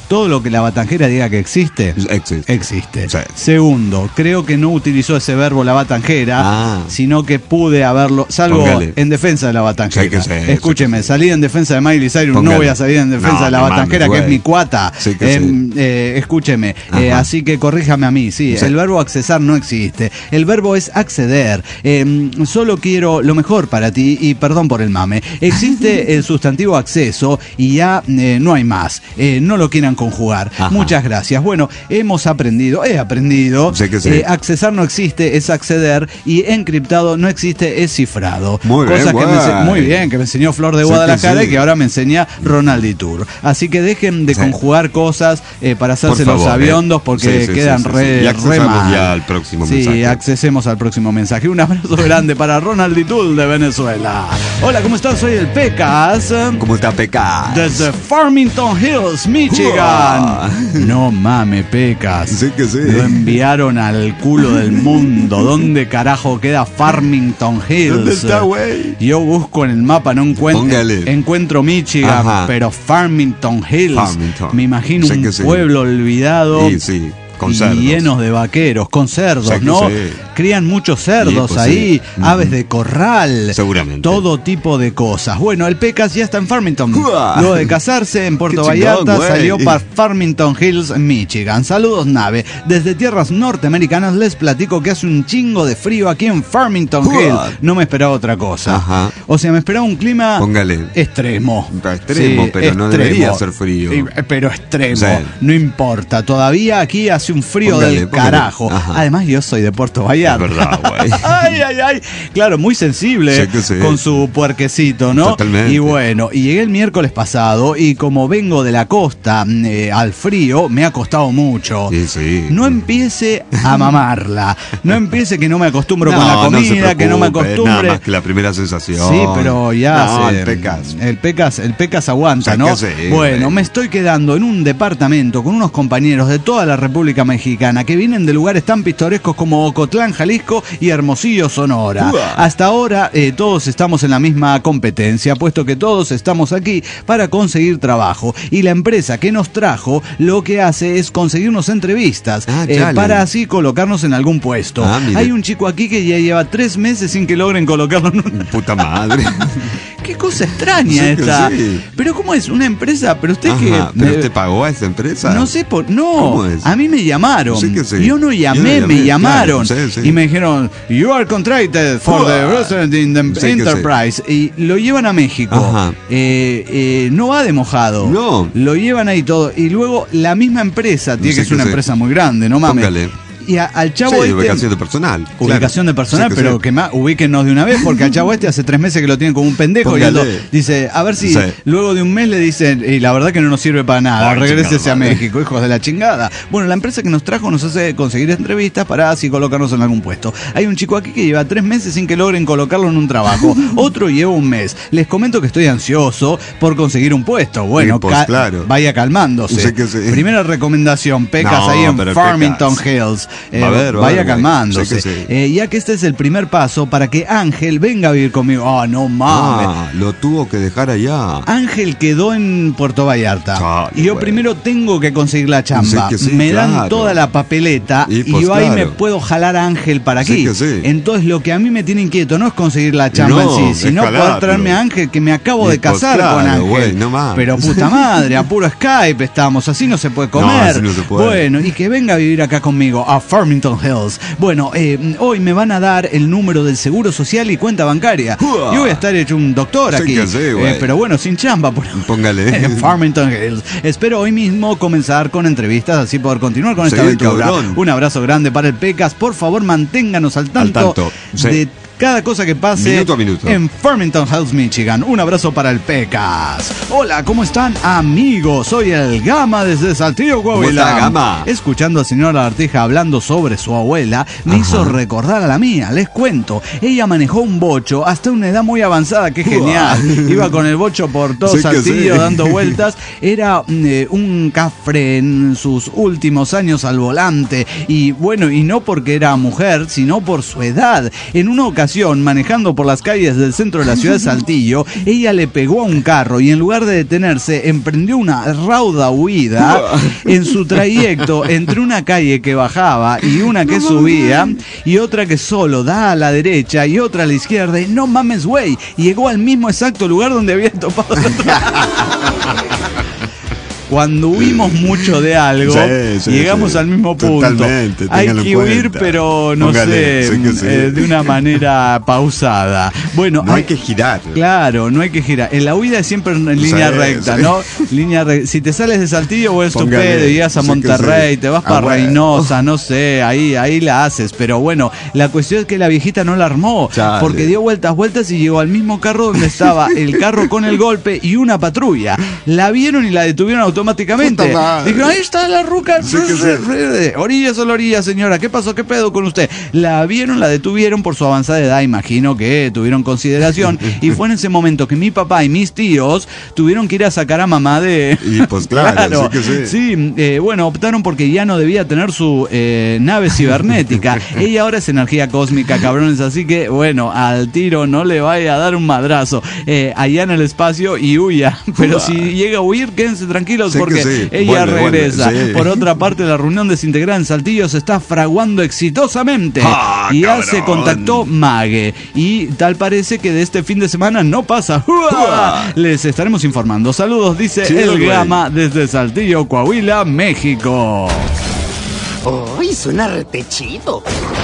todo lo que la batanjera diga que existe, Existe. existe. Sí. Segundo, creo que no utilizó ese verbo la batanjera, Ah. sino que pude haberlo, salvo Póngale. en defensa de la batanjera. Sí que sí, Escúcheme, sí que sí. salí en defensa de Miley Cyrus, Póngale. no voy a salir en defensa No, de la no mames, batanjera, que güey. es mi cuata. Sí que Eh, sí. eh, escúcheme, Ajá. eh, así que corríjame a mí, sí, Sí. el verbo accesar no existe, el verbo es acceder. Eh, solo quiero lo mejor para ti y perdón por el mame. Existe el sustantivo acceso y ya eh, no hay más. Eh, no lo quieran conjugar. Ajá. Muchas gracias. Bueno, hemos aprendido, he aprendido. Sí que sí. eh, accesar no existe, es acceder, y encriptado no existe, es cifrado. Muy bien, Cosa que me ense- guay. muy bien, que me enseñó Flor de Sí que Guadalajara sí. y que ahora me enseña Ronaldi Tour. Así que dejen de Sí. conjugar cosas eh, para hacerse Por los favor, aviondos eh. porque Sí, sí, quedan sí, sí, re, sí. Y re accesamos mal. ya al próximo sí, mensaje. accesemos al próximo mensaje. Un abrazo grande para Ronaldi Tour de Venezuela. Hola, ¿cómo estás? Soy el Pecas. ¿Cómo está Pecas? Desde Farmington Hills, Michigan. No mames, Pecas. Sí que sí. Lo enviaron al culo del mundo. ¿Dónde carajo queda Farmington Hills? ¿Dónde está, güey? Yo busco en el mapa, no encuentro. Póngale. Encuentro Michigan, Ajá. pero Farmington Hills. Farmington. Me imagino Sí un que sí. pueblo olvidado. Sí, sí, con y cerdos. llenos de vaqueros, con cerdos, Sí que ¿no? sí. Crían muchos cerdos Sí, pues ahí, sí. aves Ujú. de corral. Seguramente. Todo tipo de cosas. Bueno, el Pecas ya está en Farmington. ¡Uah! Luego de casarse en Puerto Qué chingón, Vallarta, güey. salió para Farmington Hills, Michigan. Saludos, nave. Desde tierras norteamericanas les platico que hace un chingo de frío aquí en Farmington ¡Uah! Hills. No me esperaba otra cosa. Ajá. O sea, me esperaba un clima Póngale. extremo. Extremo, pero no debería ser frío. Sí, pero extremo. Sí. No importa. Todavía aquí hace un frío Póngale, del póngale. carajo. Ajá. Además, yo soy de Puerto Vallarta. Es verdad, güey. ay, ay, ay. Claro, muy sensible Sí que sí. con su puerquecito, ¿no? Totalmente. Y bueno, y llegué el miércoles pasado y como vengo de la costa eh, al frío, me ha costado mucho. Sí, sí. No empiece a mamarla. No empiece que no me acostumbro con la No, no se comida, que no me preocupe, acostumbre. Nada más que la primera sensación. Sí, pero ya No, se- el Pecas. el Pecas, el Pecas aguanta, O sea, ¿no? ¿qué hace? Bueno, Eh, me estoy quedando en un departamento con unos compañeros de toda la República Mexicana que vienen de lugares tan pintorescos como Ocotlán, Jalisco y Hermosillo, Sonora. Uah. Hasta ahora eh, todos estamos en la misma competencia, puesto que todos estamos aquí para conseguir trabajo. Y la empresa que nos trajo lo que hace es conseguirnos entrevistas Ah, eh, chale. para así colocarnos en algún puesto. Ah, mire. Hay un chico aquí que ya lleva tres meses sin que logren colocarlo en una... Puta madre. Qué cosa extraña Sí que esta. sí. Pero ¿cómo es? Una empresa, pero usted Ajá, que... ¿pero me- usted pagó a esa empresa? No sé por... No, ¿Cómo es? a mí me llamaron. Sí que sí. Yo no Yo llamé, no me llamé, llamaron. claro, sí, sí. Y me dijeron, you are contracted for the Uah. restaurant in the Sí que sí. enterprise. Y lo llevan a México. Ajá. Eh, eh, no va de mojado. No. Lo llevan ahí todo. Y luego la misma empresa, tiene Sí que ser que una sí. empresa muy grande, no mames. Póngale. Y a- al chavo Sí, este... ubicación de personal. Ubicación claro. de personal, Sí que pero sí. que más ubíquennos de una vez, porque al chavo este hace tres meses que lo tienen como un pendejo. Y Póngale. Aldo dice, a ver si Sí. luego de un mes le dicen, y la verdad que no nos sirve para nada, Ay, regrésese chingada a madre. México, hijos de la chingada. Bueno, la empresa que nos trajo nos hace conseguir entrevistas para así colocarnos en algún puesto. Hay un chico aquí que lleva tres meses sin que logren colocarlo en un trabajo. Otro lleva un mes. Les comento que estoy ansioso por conseguir un puesto. Bueno, Sí, pues, ca- claro. vaya calmándose. Sí que sí. Primera recomendación, Pecas No, ahí en pero el Farmington Pecas. Hills. Eh, Va a ver, va a vaya ver, güey. calmándose. Sí que sí. Eh, ya que este es el primer paso para que Ángel venga a vivir conmigo. Ah, no mames. Ah, lo tuvo que dejar allá. Ángel quedó en Puerto Vallarta. Chale, y yo güey. primero tengo que conseguir la chamba. Sí que sí, me dan claro. toda la papeleta Y y, pues yo ahí claro. me puedo jalar a Ángel para aquí. Sí que sí. Entonces lo que a mí me tiene inquieto no es conseguir la chamba No, en sí, sino es poder jalarlo. traerme a Ángel, que me acabo Y de pues casar claro, con Ángel. güey, no mames. Pero puta madre, a puro Skype estamos, así no se puede comer. así no se puede. Bueno, y que venga a vivir acá conmigo, a Farmington Hills. Bueno, eh, hoy me van a dar el número del seguro social y cuenta bancaria. Uah. Yo voy a estar hecho un doctor Sí aquí. que sí, güey. Eh, pero bueno, sin chamba. Por... Póngale. en Farmington Hills. Espero hoy mismo comenzar con entrevistas, así poder continuar con esta Sí, aventura. cabrón. Un abrazo grande para el Pecas. Por favor, manténganos al tanto, Al tanto, sí. de cada cosa que pase Minuto a minuto. en Farmington Hills, Michigan. Un abrazo para el Pecas. Hola, ¿cómo están, amigos? Soy el Gama desde Saltillo, Coahuila. está, Gama? Escuchando al señor Artija hablando sobre su abuela, me Ajá. hizo recordar a la mía. Les cuento, ella manejó un bocho hasta una edad muy avanzada, que genial. Iba con el bocho por todo Sí que Saltillo sí. dando vueltas. Era eh, un cafre en sus últimos años al volante. Y bueno, y no porque era mujer, sino por su edad. En una ocasión ocasión, manejando por las calles del centro de la ciudad de Saltillo, ella le pegó a un carro y en lugar de detenerse, emprendió una rauda huida en su trayecto entre una calle que bajaba y una que subía y otra que solo da a la derecha y otra a la izquierda. Y no mames, güey, llegó al mismo exacto lugar donde había topado el otro. Cuando huimos mucho de algo, sí, sí, llegamos sí. al mismo punto. Totalmente, hay que huir, pero no Póngale, sé, sí que sí. Eh, de una manera pausada. Bueno, no hay, hay que girar. Claro, no hay que girar. En la huida es siempre en línea sí, recta, sí. ¿no? Línea re... Si te sales de Saltillo, vos estupendo, llegas a sí Monterrey, sí. te vas ah, para bueno. Reynosa, no sé, ahí, ahí la haces. Pero bueno, la cuestión es que la viejita no la armó, Chale. porque dio vueltas, vueltas y llegó al mismo carro donde estaba el carro con el golpe y una patrulla. La vieron y la detuvieron automáticamente. automáticamente. Dijeron, ahí está la ruca. Sí, sí. Orilla solo orilla, señora. ¿Qué pasó? ¿Qué pedo con usted? La vieron, la detuvieron por su avanzada edad. Imagino que tuvieron consideración. Y fue en ese momento que mi papá y mis tíos tuvieron que ir a sacar a mamá de... Y pues claro, claro. Sí, que sí. sí eh, bueno, optaron porque ya no debía tener su eh, nave cibernética. Ella ahora es energía cósmica, cabrones. Así que, bueno, al tiro no le vaya a dar un madrazo eh, allá en el espacio y huya. Pero si llega a huir, quédense tranquilos, sí, porque sí. ella bueno, regresa. Bueno, sí. Por otra parte, la reunión desintegrada en Saltillo se está fraguando exitosamente. Ah, y ya cabrón. Se contactó Mague. Y tal parece que de este fin de semana no pasa. ¡Uah! Les estaremos informando. Saludos, dice sí, el Gama desde Saltillo, Coahuila, México. ¡Uy, suena rete chido!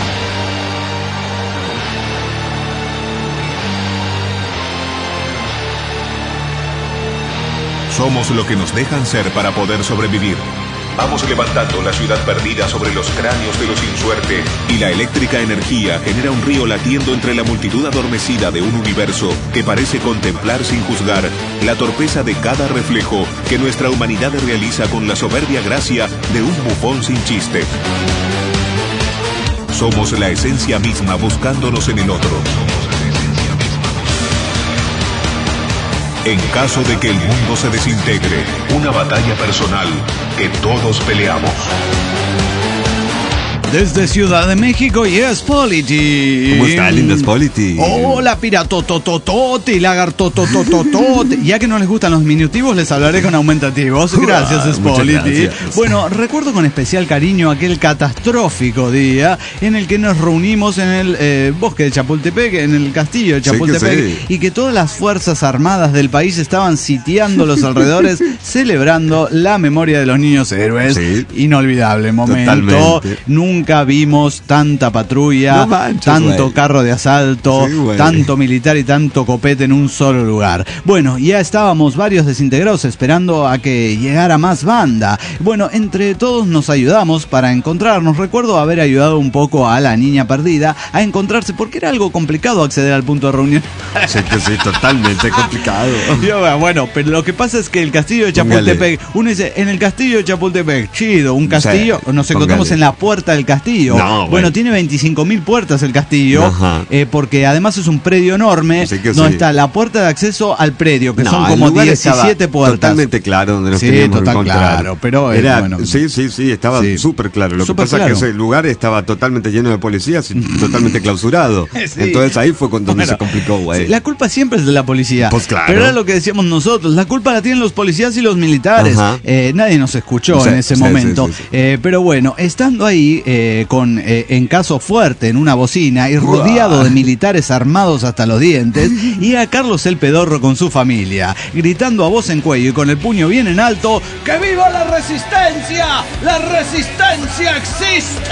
Somos lo que nos dejan ser para poder sobrevivir. Vamos levantando la ciudad perdida sobre los cráneos de los sin suerte, y la eléctrica energía genera un río latiendo entre la multitud adormecida de un universo que parece contemplar sin juzgar la torpeza de cada reflejo que nuestra humanidad realiza con la soberbia gracia de un bufón sin chiste. Somos la esencia misma buscándonos en el otro. En caso de que el mundo se desintegre, una batalla personal que todos peleamos. Desde Ciudad de México, yes, Polity. ¿Cómo está, lindas Polity? Hola, piratotototote, lagartotototote. Ya que no les gustan los diminutivos, les hablaré con aumentativos. Gracias, Polity. Bueno, recuerdo con especial cariño aquel catastrófico día en el que nos reunimos en el eh, bosque de Chapultepec, en el castillo de Chapultepec, sí, que sí. y que todas las fuerzas armadas del país estaban sitiando los alrededores, celebrando la memoria de los niños héroes. Sí. Inolvidable momento. Totalmente. Nunca Nunca vimos tanta patrulla, no manches, tanto wey. carro de asalto, sí, tanto militar y tanto copete en un solo lugar. Bueno, ya estábamos varios desintegrados esperando a que llegara más banda. Bueno, entre todos nos ayudamos para encontrarnos. Recuerdo haber ayudado un poco a la niña perdida a encontrarse, porque era algo complicado acceder al punto de reunión. Sí, que sí, totalmente complicado. Yo, bueno, pero lo que pasa es que el castillo de Chapultepec, Póngale. uno dice, en el castillo de Chapultepec, chido, un castillo, sí, nos encontramos Póngale. en la puerta del castillo. No, bueno, bueno, tiene veinticinco mil puertas el castillo, eh, porque además es un predio enorme, sí donde sí. está la puerta de acceso al predio, que no, son como diecisiete puertas. Totalmente claro donde nos sí, teníamos total que encontrar. Claro, pero Era, bueno, sí, sí, sí, estaba súper sí. claro. Lo super que pasa claro. es que ese lugar estaba totalmente lleno de policías y totalmente clausurado. Sí. Entonces ahí fue cuando bueno, se complicó, güey. Sí, la culpa siempre es de la policía. Pues claro. Pero era lo que decíamos nosotros, la culpa la tienen los policías y los militares. Eh, nadie nos escuchó sí, en ese sí, momento. Sí, sí, sí. Eh, pero bueno, estando ahí eh, con... Eh, en caso fuerte en una bocina y rodeado de militares armados hasta los dientes, y a Carlos el Pedorro con su familia, gritando a voz en cuello y con el puño bien en alto: ¡que viva la resistencia! ¡La resistencia existe!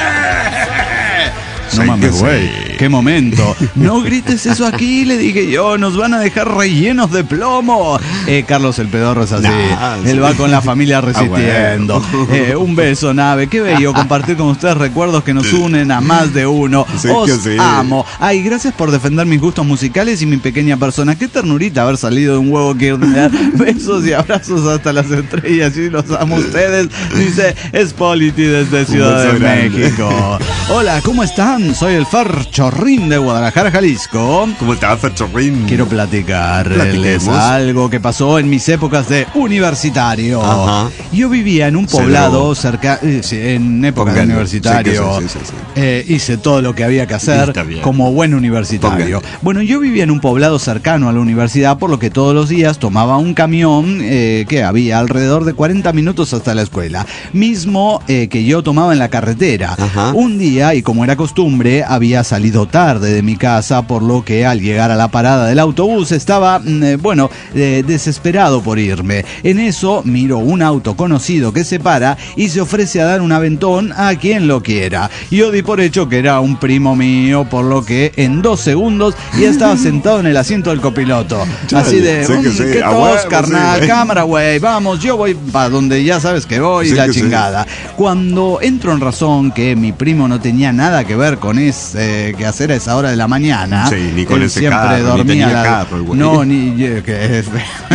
No mames, güey, qué momento. No grites eso aquí, le dije yo, nos van a dejar rellenos de plomo. Eh, Carlos el Pedorro es así, nah, él sí. va con la familia resistiendo. Ah, bueno. eh, un beso, nave, qué bello compartir con ustedes recuerdos que nos unen a más de uno. Sí, Os sí. amo. Ay, gracias por defender mis gustos musicales y mi pequeña persona. Qué ternurita haber salido de un huevo que dar besos y abrazos hasta las estrellas. Y los amo a ustedes, dice Spolity desde Ciudad de grande. México. Hola, ¿cómo están? están? Soy el Ferchorrín de Guadalajara, Jalisco. ¿Cómo estás, Ferchorrín? Quiero platicarles algo que pasó en mis épocas de universitario. Ajá. Yo vivía en un poblado cerca, eh, en época de universitario. Sí, sí, sí, sí. Eh, hice todo lo que había que hacer como buen universitario. Póngale. Bueno, yo vivía en un poblado cercano a la universidad, por lo que todos los días tomaba un camión eh, que había alrededor de cuarenta minutos hasta la escuela. Mismo eh, que yo tomaba en la carretera. Ajá. Un día, y como era costumbre, había salido tarde de mi casa, por lo que al llegar a la parada del autobús estaba, eh, bueno, eh, desesperado por irme. En eso miro un auto conocido que se para y se ofrece a dar un aventón a quien lo quiera. Yo di por hecho que era un primo mío, por lo que en dos segundos ya estaba sentado en el asiento del copiloto. Así de, sí, mmm, sí. ¿qué tos, carnal? Sí, cámara, güey, vamos, yo voy para donde ya sabes que voy, sí, y la chingada. Sí. Cuando entro en razón que mi primo no tenía nada que ver con ese eh, que hacer a esa hora de la mañana. Sí, ni con ese siempre carro, dormía ni tenía la... carro, el güey. No, ni que,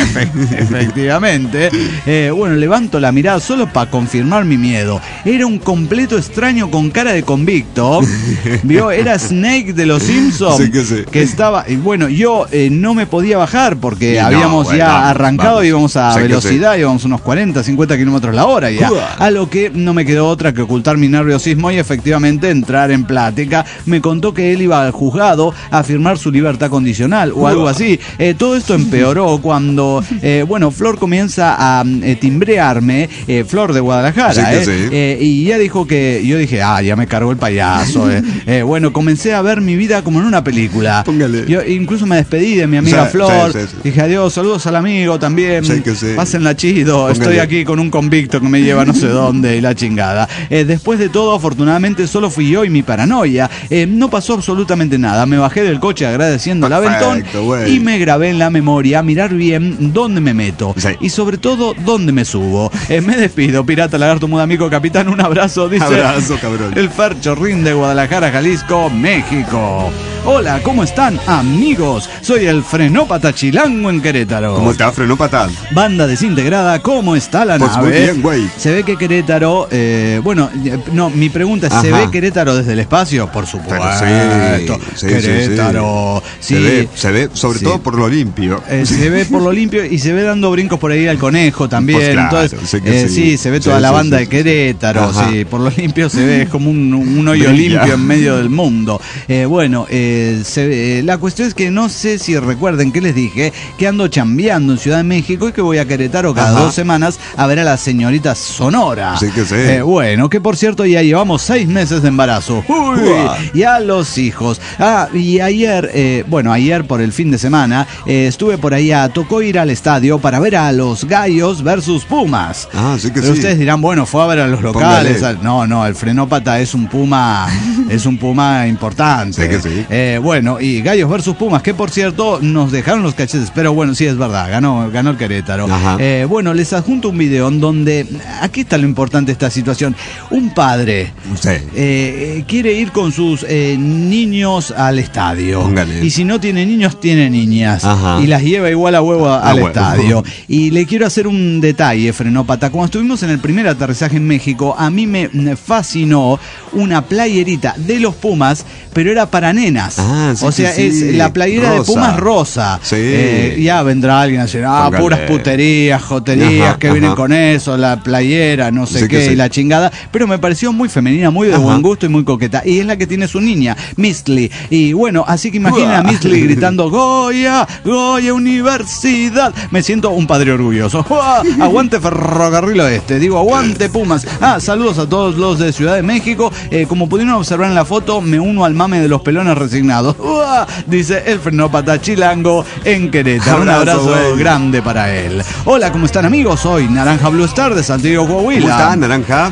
efectivamente. Eh, bueno, levanto la mirada solo para confirmar mi miedo. Era un completo extraño con cara de convicto. ¿Vio? Era Snake de los Simpsons. Sí, que, sí. que estaba. Y bueno, yo eh, no me podía bajar porque y habíamos no, bueno, ya vamos, arrancado, vamos. íbamos a sí, velocidad, sí. íbamos unos cuarenta, cincuenta kilómetros la hora ya. Uh. A lo que no me quedó otra que ocultar mi nerviosismo y efectivamente entrar en plática. Me contó que él iba al juzgado a firmar su libertad condicional o uh. algo así. Eh, todo esto empeoró cuando, eh, bueno, Flor comienza a eh, timbrearme, eh, Flor de Guadalajara, sí, eh, sí. eh, y ya dijo que, yo dije, ah, ya me cargó el payaso. eh. Eh, bueno, comencé a ver mi vida como en una película. Póngale. Yo incluso me despedí de mi amiga sí, Flor, sí, sí, sí. dije adiós, saludos al amigo también, sí, sí. pásenla chido, Póngale. Estoy aquí con un convicto que me lleva no sé dónde y la chingada. Eh, después de todo, afortunadamente solo fui yo y mi paranoia. Eh, no pasó absolutamente nada, me bajé del coche agradeciendo el aventón y me grabé en la memoria mirar bien dónde me meto sí. y sobre todo dónde me subo. Eh, me despido, pirata, lagarto, muda, amigo, capitán, un abrazo, dice abrazo, cabrón. el Ferchorrín de Guadalajara, Jalisco, México. Hola, ¿cómo están, amigos? Soy el Frenópata Chilango en Querétaro. ¿Cómo está, Frenópata? Banda desintegrada, ¿cómo está la pues nave? Muy bien, güey. Se ve que Querétaro, eh, bueno, no, mi pregunta es, ¿se ve Querétaro desde el espacio? Por supuesto. Sí, sí, Querétaro. Sí, sí. Se ve, se ve sobre sí. todo por lo limpio. Eh, se ve por lo limpio y se ve dando brincos por ahí al conejo también. Pues claro, Entonces, sé que eh, sí. sí, se ve toda sí, la banda sí, de Querétaro. Ajá. Sí, por lo limpio se ve como un, un hoyo Brilla. limpio en medio del mundo. Eh, bueno, eh, se ve. La cuestión es que no sé si recuerden que les dije que ando chambeando en Ciudad de México y que voy a Querétaro cada Ajá. dos semanas a ver a la señorita Sonora. Sí que sé. Eh, bueno, que por cierto ya llevamos seis meses de embarazo. Uy, y a los hijos. Ah, y ayer, eh, bueno, ayer por el fin de semana eh, estuve por allá, tocó ir al estadio para ver a los Gallos versus Pumas. Ah, sí que Pero sí. ustedes dirán, bueno, fue a ver a los locales. Al... No, no, el Frenópata es un Puma, es un Puma importante. Sí que sí. Eh, bueno, y Gallos versus Pumas, que por cierto nos dejaron los cachetes, pero bueno, sí es verdad, ganó, ganó el Querétaro. Eh, bueno, les adjunto un video en donde, aquí está lo importante de esta situación, un padre sí. eh, quiere ir con sus eh, niños al estadio. Póngale. Y si no tiene niños, tiene niñas. Ajá. Y las lleva igual a huevo a, a al huevo. estadio. Y le quiero hacer un detalle, Frenópata. Cuando estuvimos en el primer aterrizaje en México, a mí me fascinó una playerita de los Pumas, pero era para nenas. Ah, sí, o sea, sí. es la playera rosa. de Pumas rosa. Sí. Eh, ya vendrá alguien a decir, ah, Póngale. puras puterías, joterías, ajá, que ajá. vienen con eso, la playera, no sé sí qué, y sí. la chingada. Pero me pareció muy femenina, muy de ajá. buen gusto y muy coqueta. Y es la que tiene su niña, Mistley. Y bueno, así que imaginen a Mistley gritando, Goya, Goya Universidad. Me siento un padre orgulloso. Aguante Ferrocarril Oeste. Digo, aguante Pumas. Ah, saludos a todos los de Ciudad de México. Eh, como pudieron observar en la foto, me uno al mame de los pelones resignados. ¡Uah! Dice el Frenópata Chilango en Querétaro. Un abrazo wey. grande para él. Hola, ¿cómo están, amigos? Soy Naranja Blue Star de Santiago, Coahuila. ¿Cómo están, Naranja?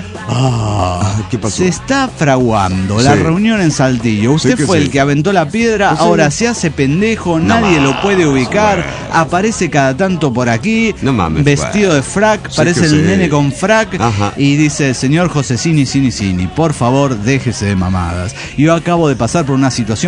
Ah, ¿qué pasó? Se está fraguando sí. la reunión en Saltillo. Usted sí fue sí. el que aventó la piedra, sí. ahora se hace pendejo, no nadie mames, lo puede ubicar, wey. aparece cada tanto por aquí, no mames, vestido wey. de frac, sí parece el sí. nene con frac, Ajá. y dice, señor José Cini, Cini, Cini, por favor, déjese de mamadas. Yo acabo de pasar por una situación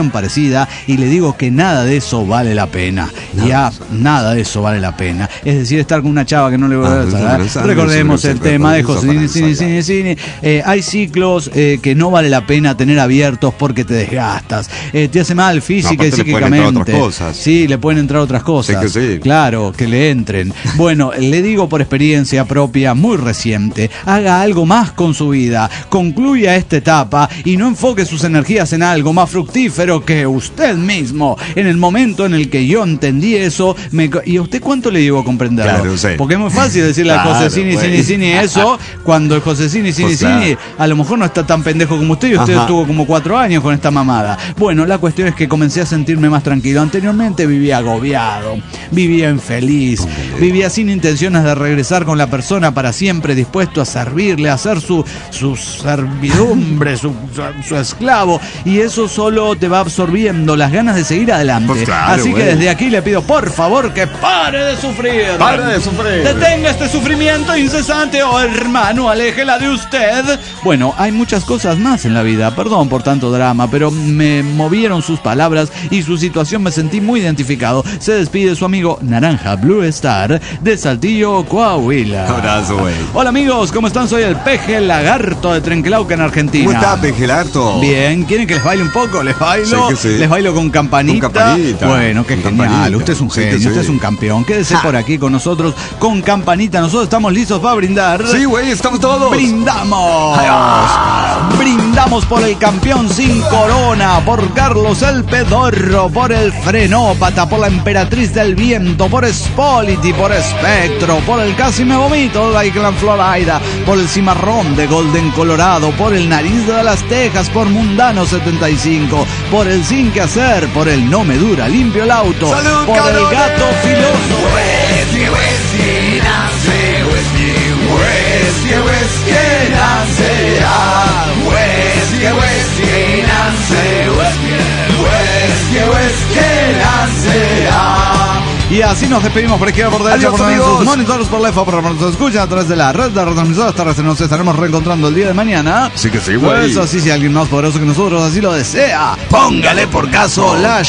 situación parecida y le digo que nada de eso vale la pena. No, ya, nada de eso vale la pena. Es decir, estar con una chava que no le voy a dar. Ah, recordemos el tema de José Cine, Cine, Cine. Eh, hay ciclos eh, que no vale la pena tener abiertos porque te desgastas. Eh, te hace mal física no, y psíquicamente. Sí, le pueden entrar otras cosas. Sí que sí. Claro, que le entren. Bueno, le digo por experiencia propia muy reciente, haga algo más con su vida, concluya esta etapa y no enfoque sus energías en algo más fructífero que usted mismo. En el momento en el que yo entendí eso, me... ¿y a usted cuánto le llevo a comprenderlo? Claro, sí. Porque es muy fácil decirle claro, a José Cini, Cini, Cini eso, cuando el José Cini, Cini, pues Cini, claro. a lo mejor no está tan pendejo como usted y usted Ajá. estuvo como cuatro años con esta mamada. Bueno, la cuestión es que comencé a sentirme más tranquilo. Anteriormente vivía agobiado, vivía infeliz, vivía sin intenciones de regresar con la persona para siempre, dispuesto a servirle, a hacer su, su servidumbre, su, su, su esclavo, y eso solo te va absorbiendo las ganas de seguir adelante. Pues claro, Así güey. que desde aquí le pido por favor que pare de sufrir. Pare de sufrir. Detenga este sufrimiento incesante, oh hermano, aléjela de usted. Bueno, hay muchas cosas más en la vida, perdón por tanto drama, pero me movieron sus palabras y su situación, me sentí muy identificado. Se despide su amigo Naranja Blue Star de Saltillo, Coahuila. Abrazo, güey. Hola amigos, ¿cómo están? Soy el Peje Lagarto de Trenquelauca en Argentina. ¿Cómo está, Peje Lagarto? Bien, ¿quieren que les baile un poco? ¿Les bailo? Sí, sí. ¿Les bailo con campanita? Con campanita. Bueno, qué con genial. Campanita. Usted es un genio, sí, sí. usted es un campeón. Quédese ja. por aquí con nosotros con campanita. Nosotros estamos listos para brindar. Sí, güey, estamos todos. ¡Brindamos! Adiós. Brindamos por el campeón sin corona, por Carlos el Pedorro, por el Frenópata, por la Emperatriz del Viento, por Spolity, por Espectro, por el Casi Me Vomito de Iclan Florida, por el Cimarrón de Golden Colorado, por el Nariz de las Tejas, por Mundano setenta y cinco, por el Sin Que Hacer, por el No Me Dura Limpio el Auto, ¡Salud, por cabrones! El Gato Filoso. Whisky, whisky, nace, whisky, whisky, whisky, nace, ah, whisky, whisky, nace, whisky, whisky, whisky, nace, ah. Y así nos despedimos por izquierda, por derecha, por sus monitores, por la F, por nos escuchan a través de la red de retransmisoras terrestres. Nos estaremos reencontrando el día de mañana. Sí que sí, güey. Pues así, si alguien más poderoso que nosotros así lo desea, póngale por caso la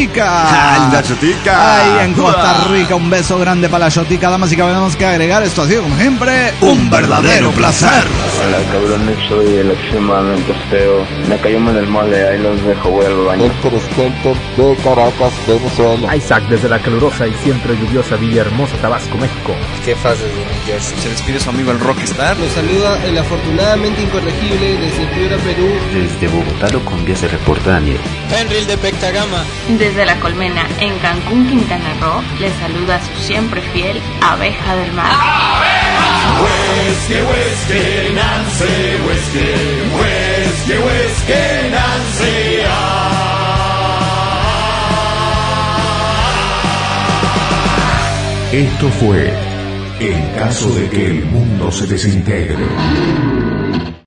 Yotica. La Yotica. Ahí en Costa Rica, un beso grande para la Yotica. Damas y caballeros, que agregar, esto ha sido como siempre un verdadero placer. Hola cabrones, soy el extremadamente feo. Me cayó en el mole, ahí los dejo, voy al baño. El presidente de Caracas, Venezuela. Isaac desde la calurosa y siempre lluviosa Villahermosa, Tabasco, México. Jefas desde New Jersey. Se despide su amigo el Rockstar. Los saluda el afortunadamente incorregible desde Piura, Perú. Desde Bogotá, Colombia, se reporta Daniel. Henry de Pectagama. Desde La Colmena, en Cancún, Quintana Roo, les saluda su siempre fiel Abeja del Mar. ¡Abeja! Whisky, whisky, Nancy, whisky, whisky, whisky, Nancy, ah. Esto fue En caso de que el mundo se desintegre.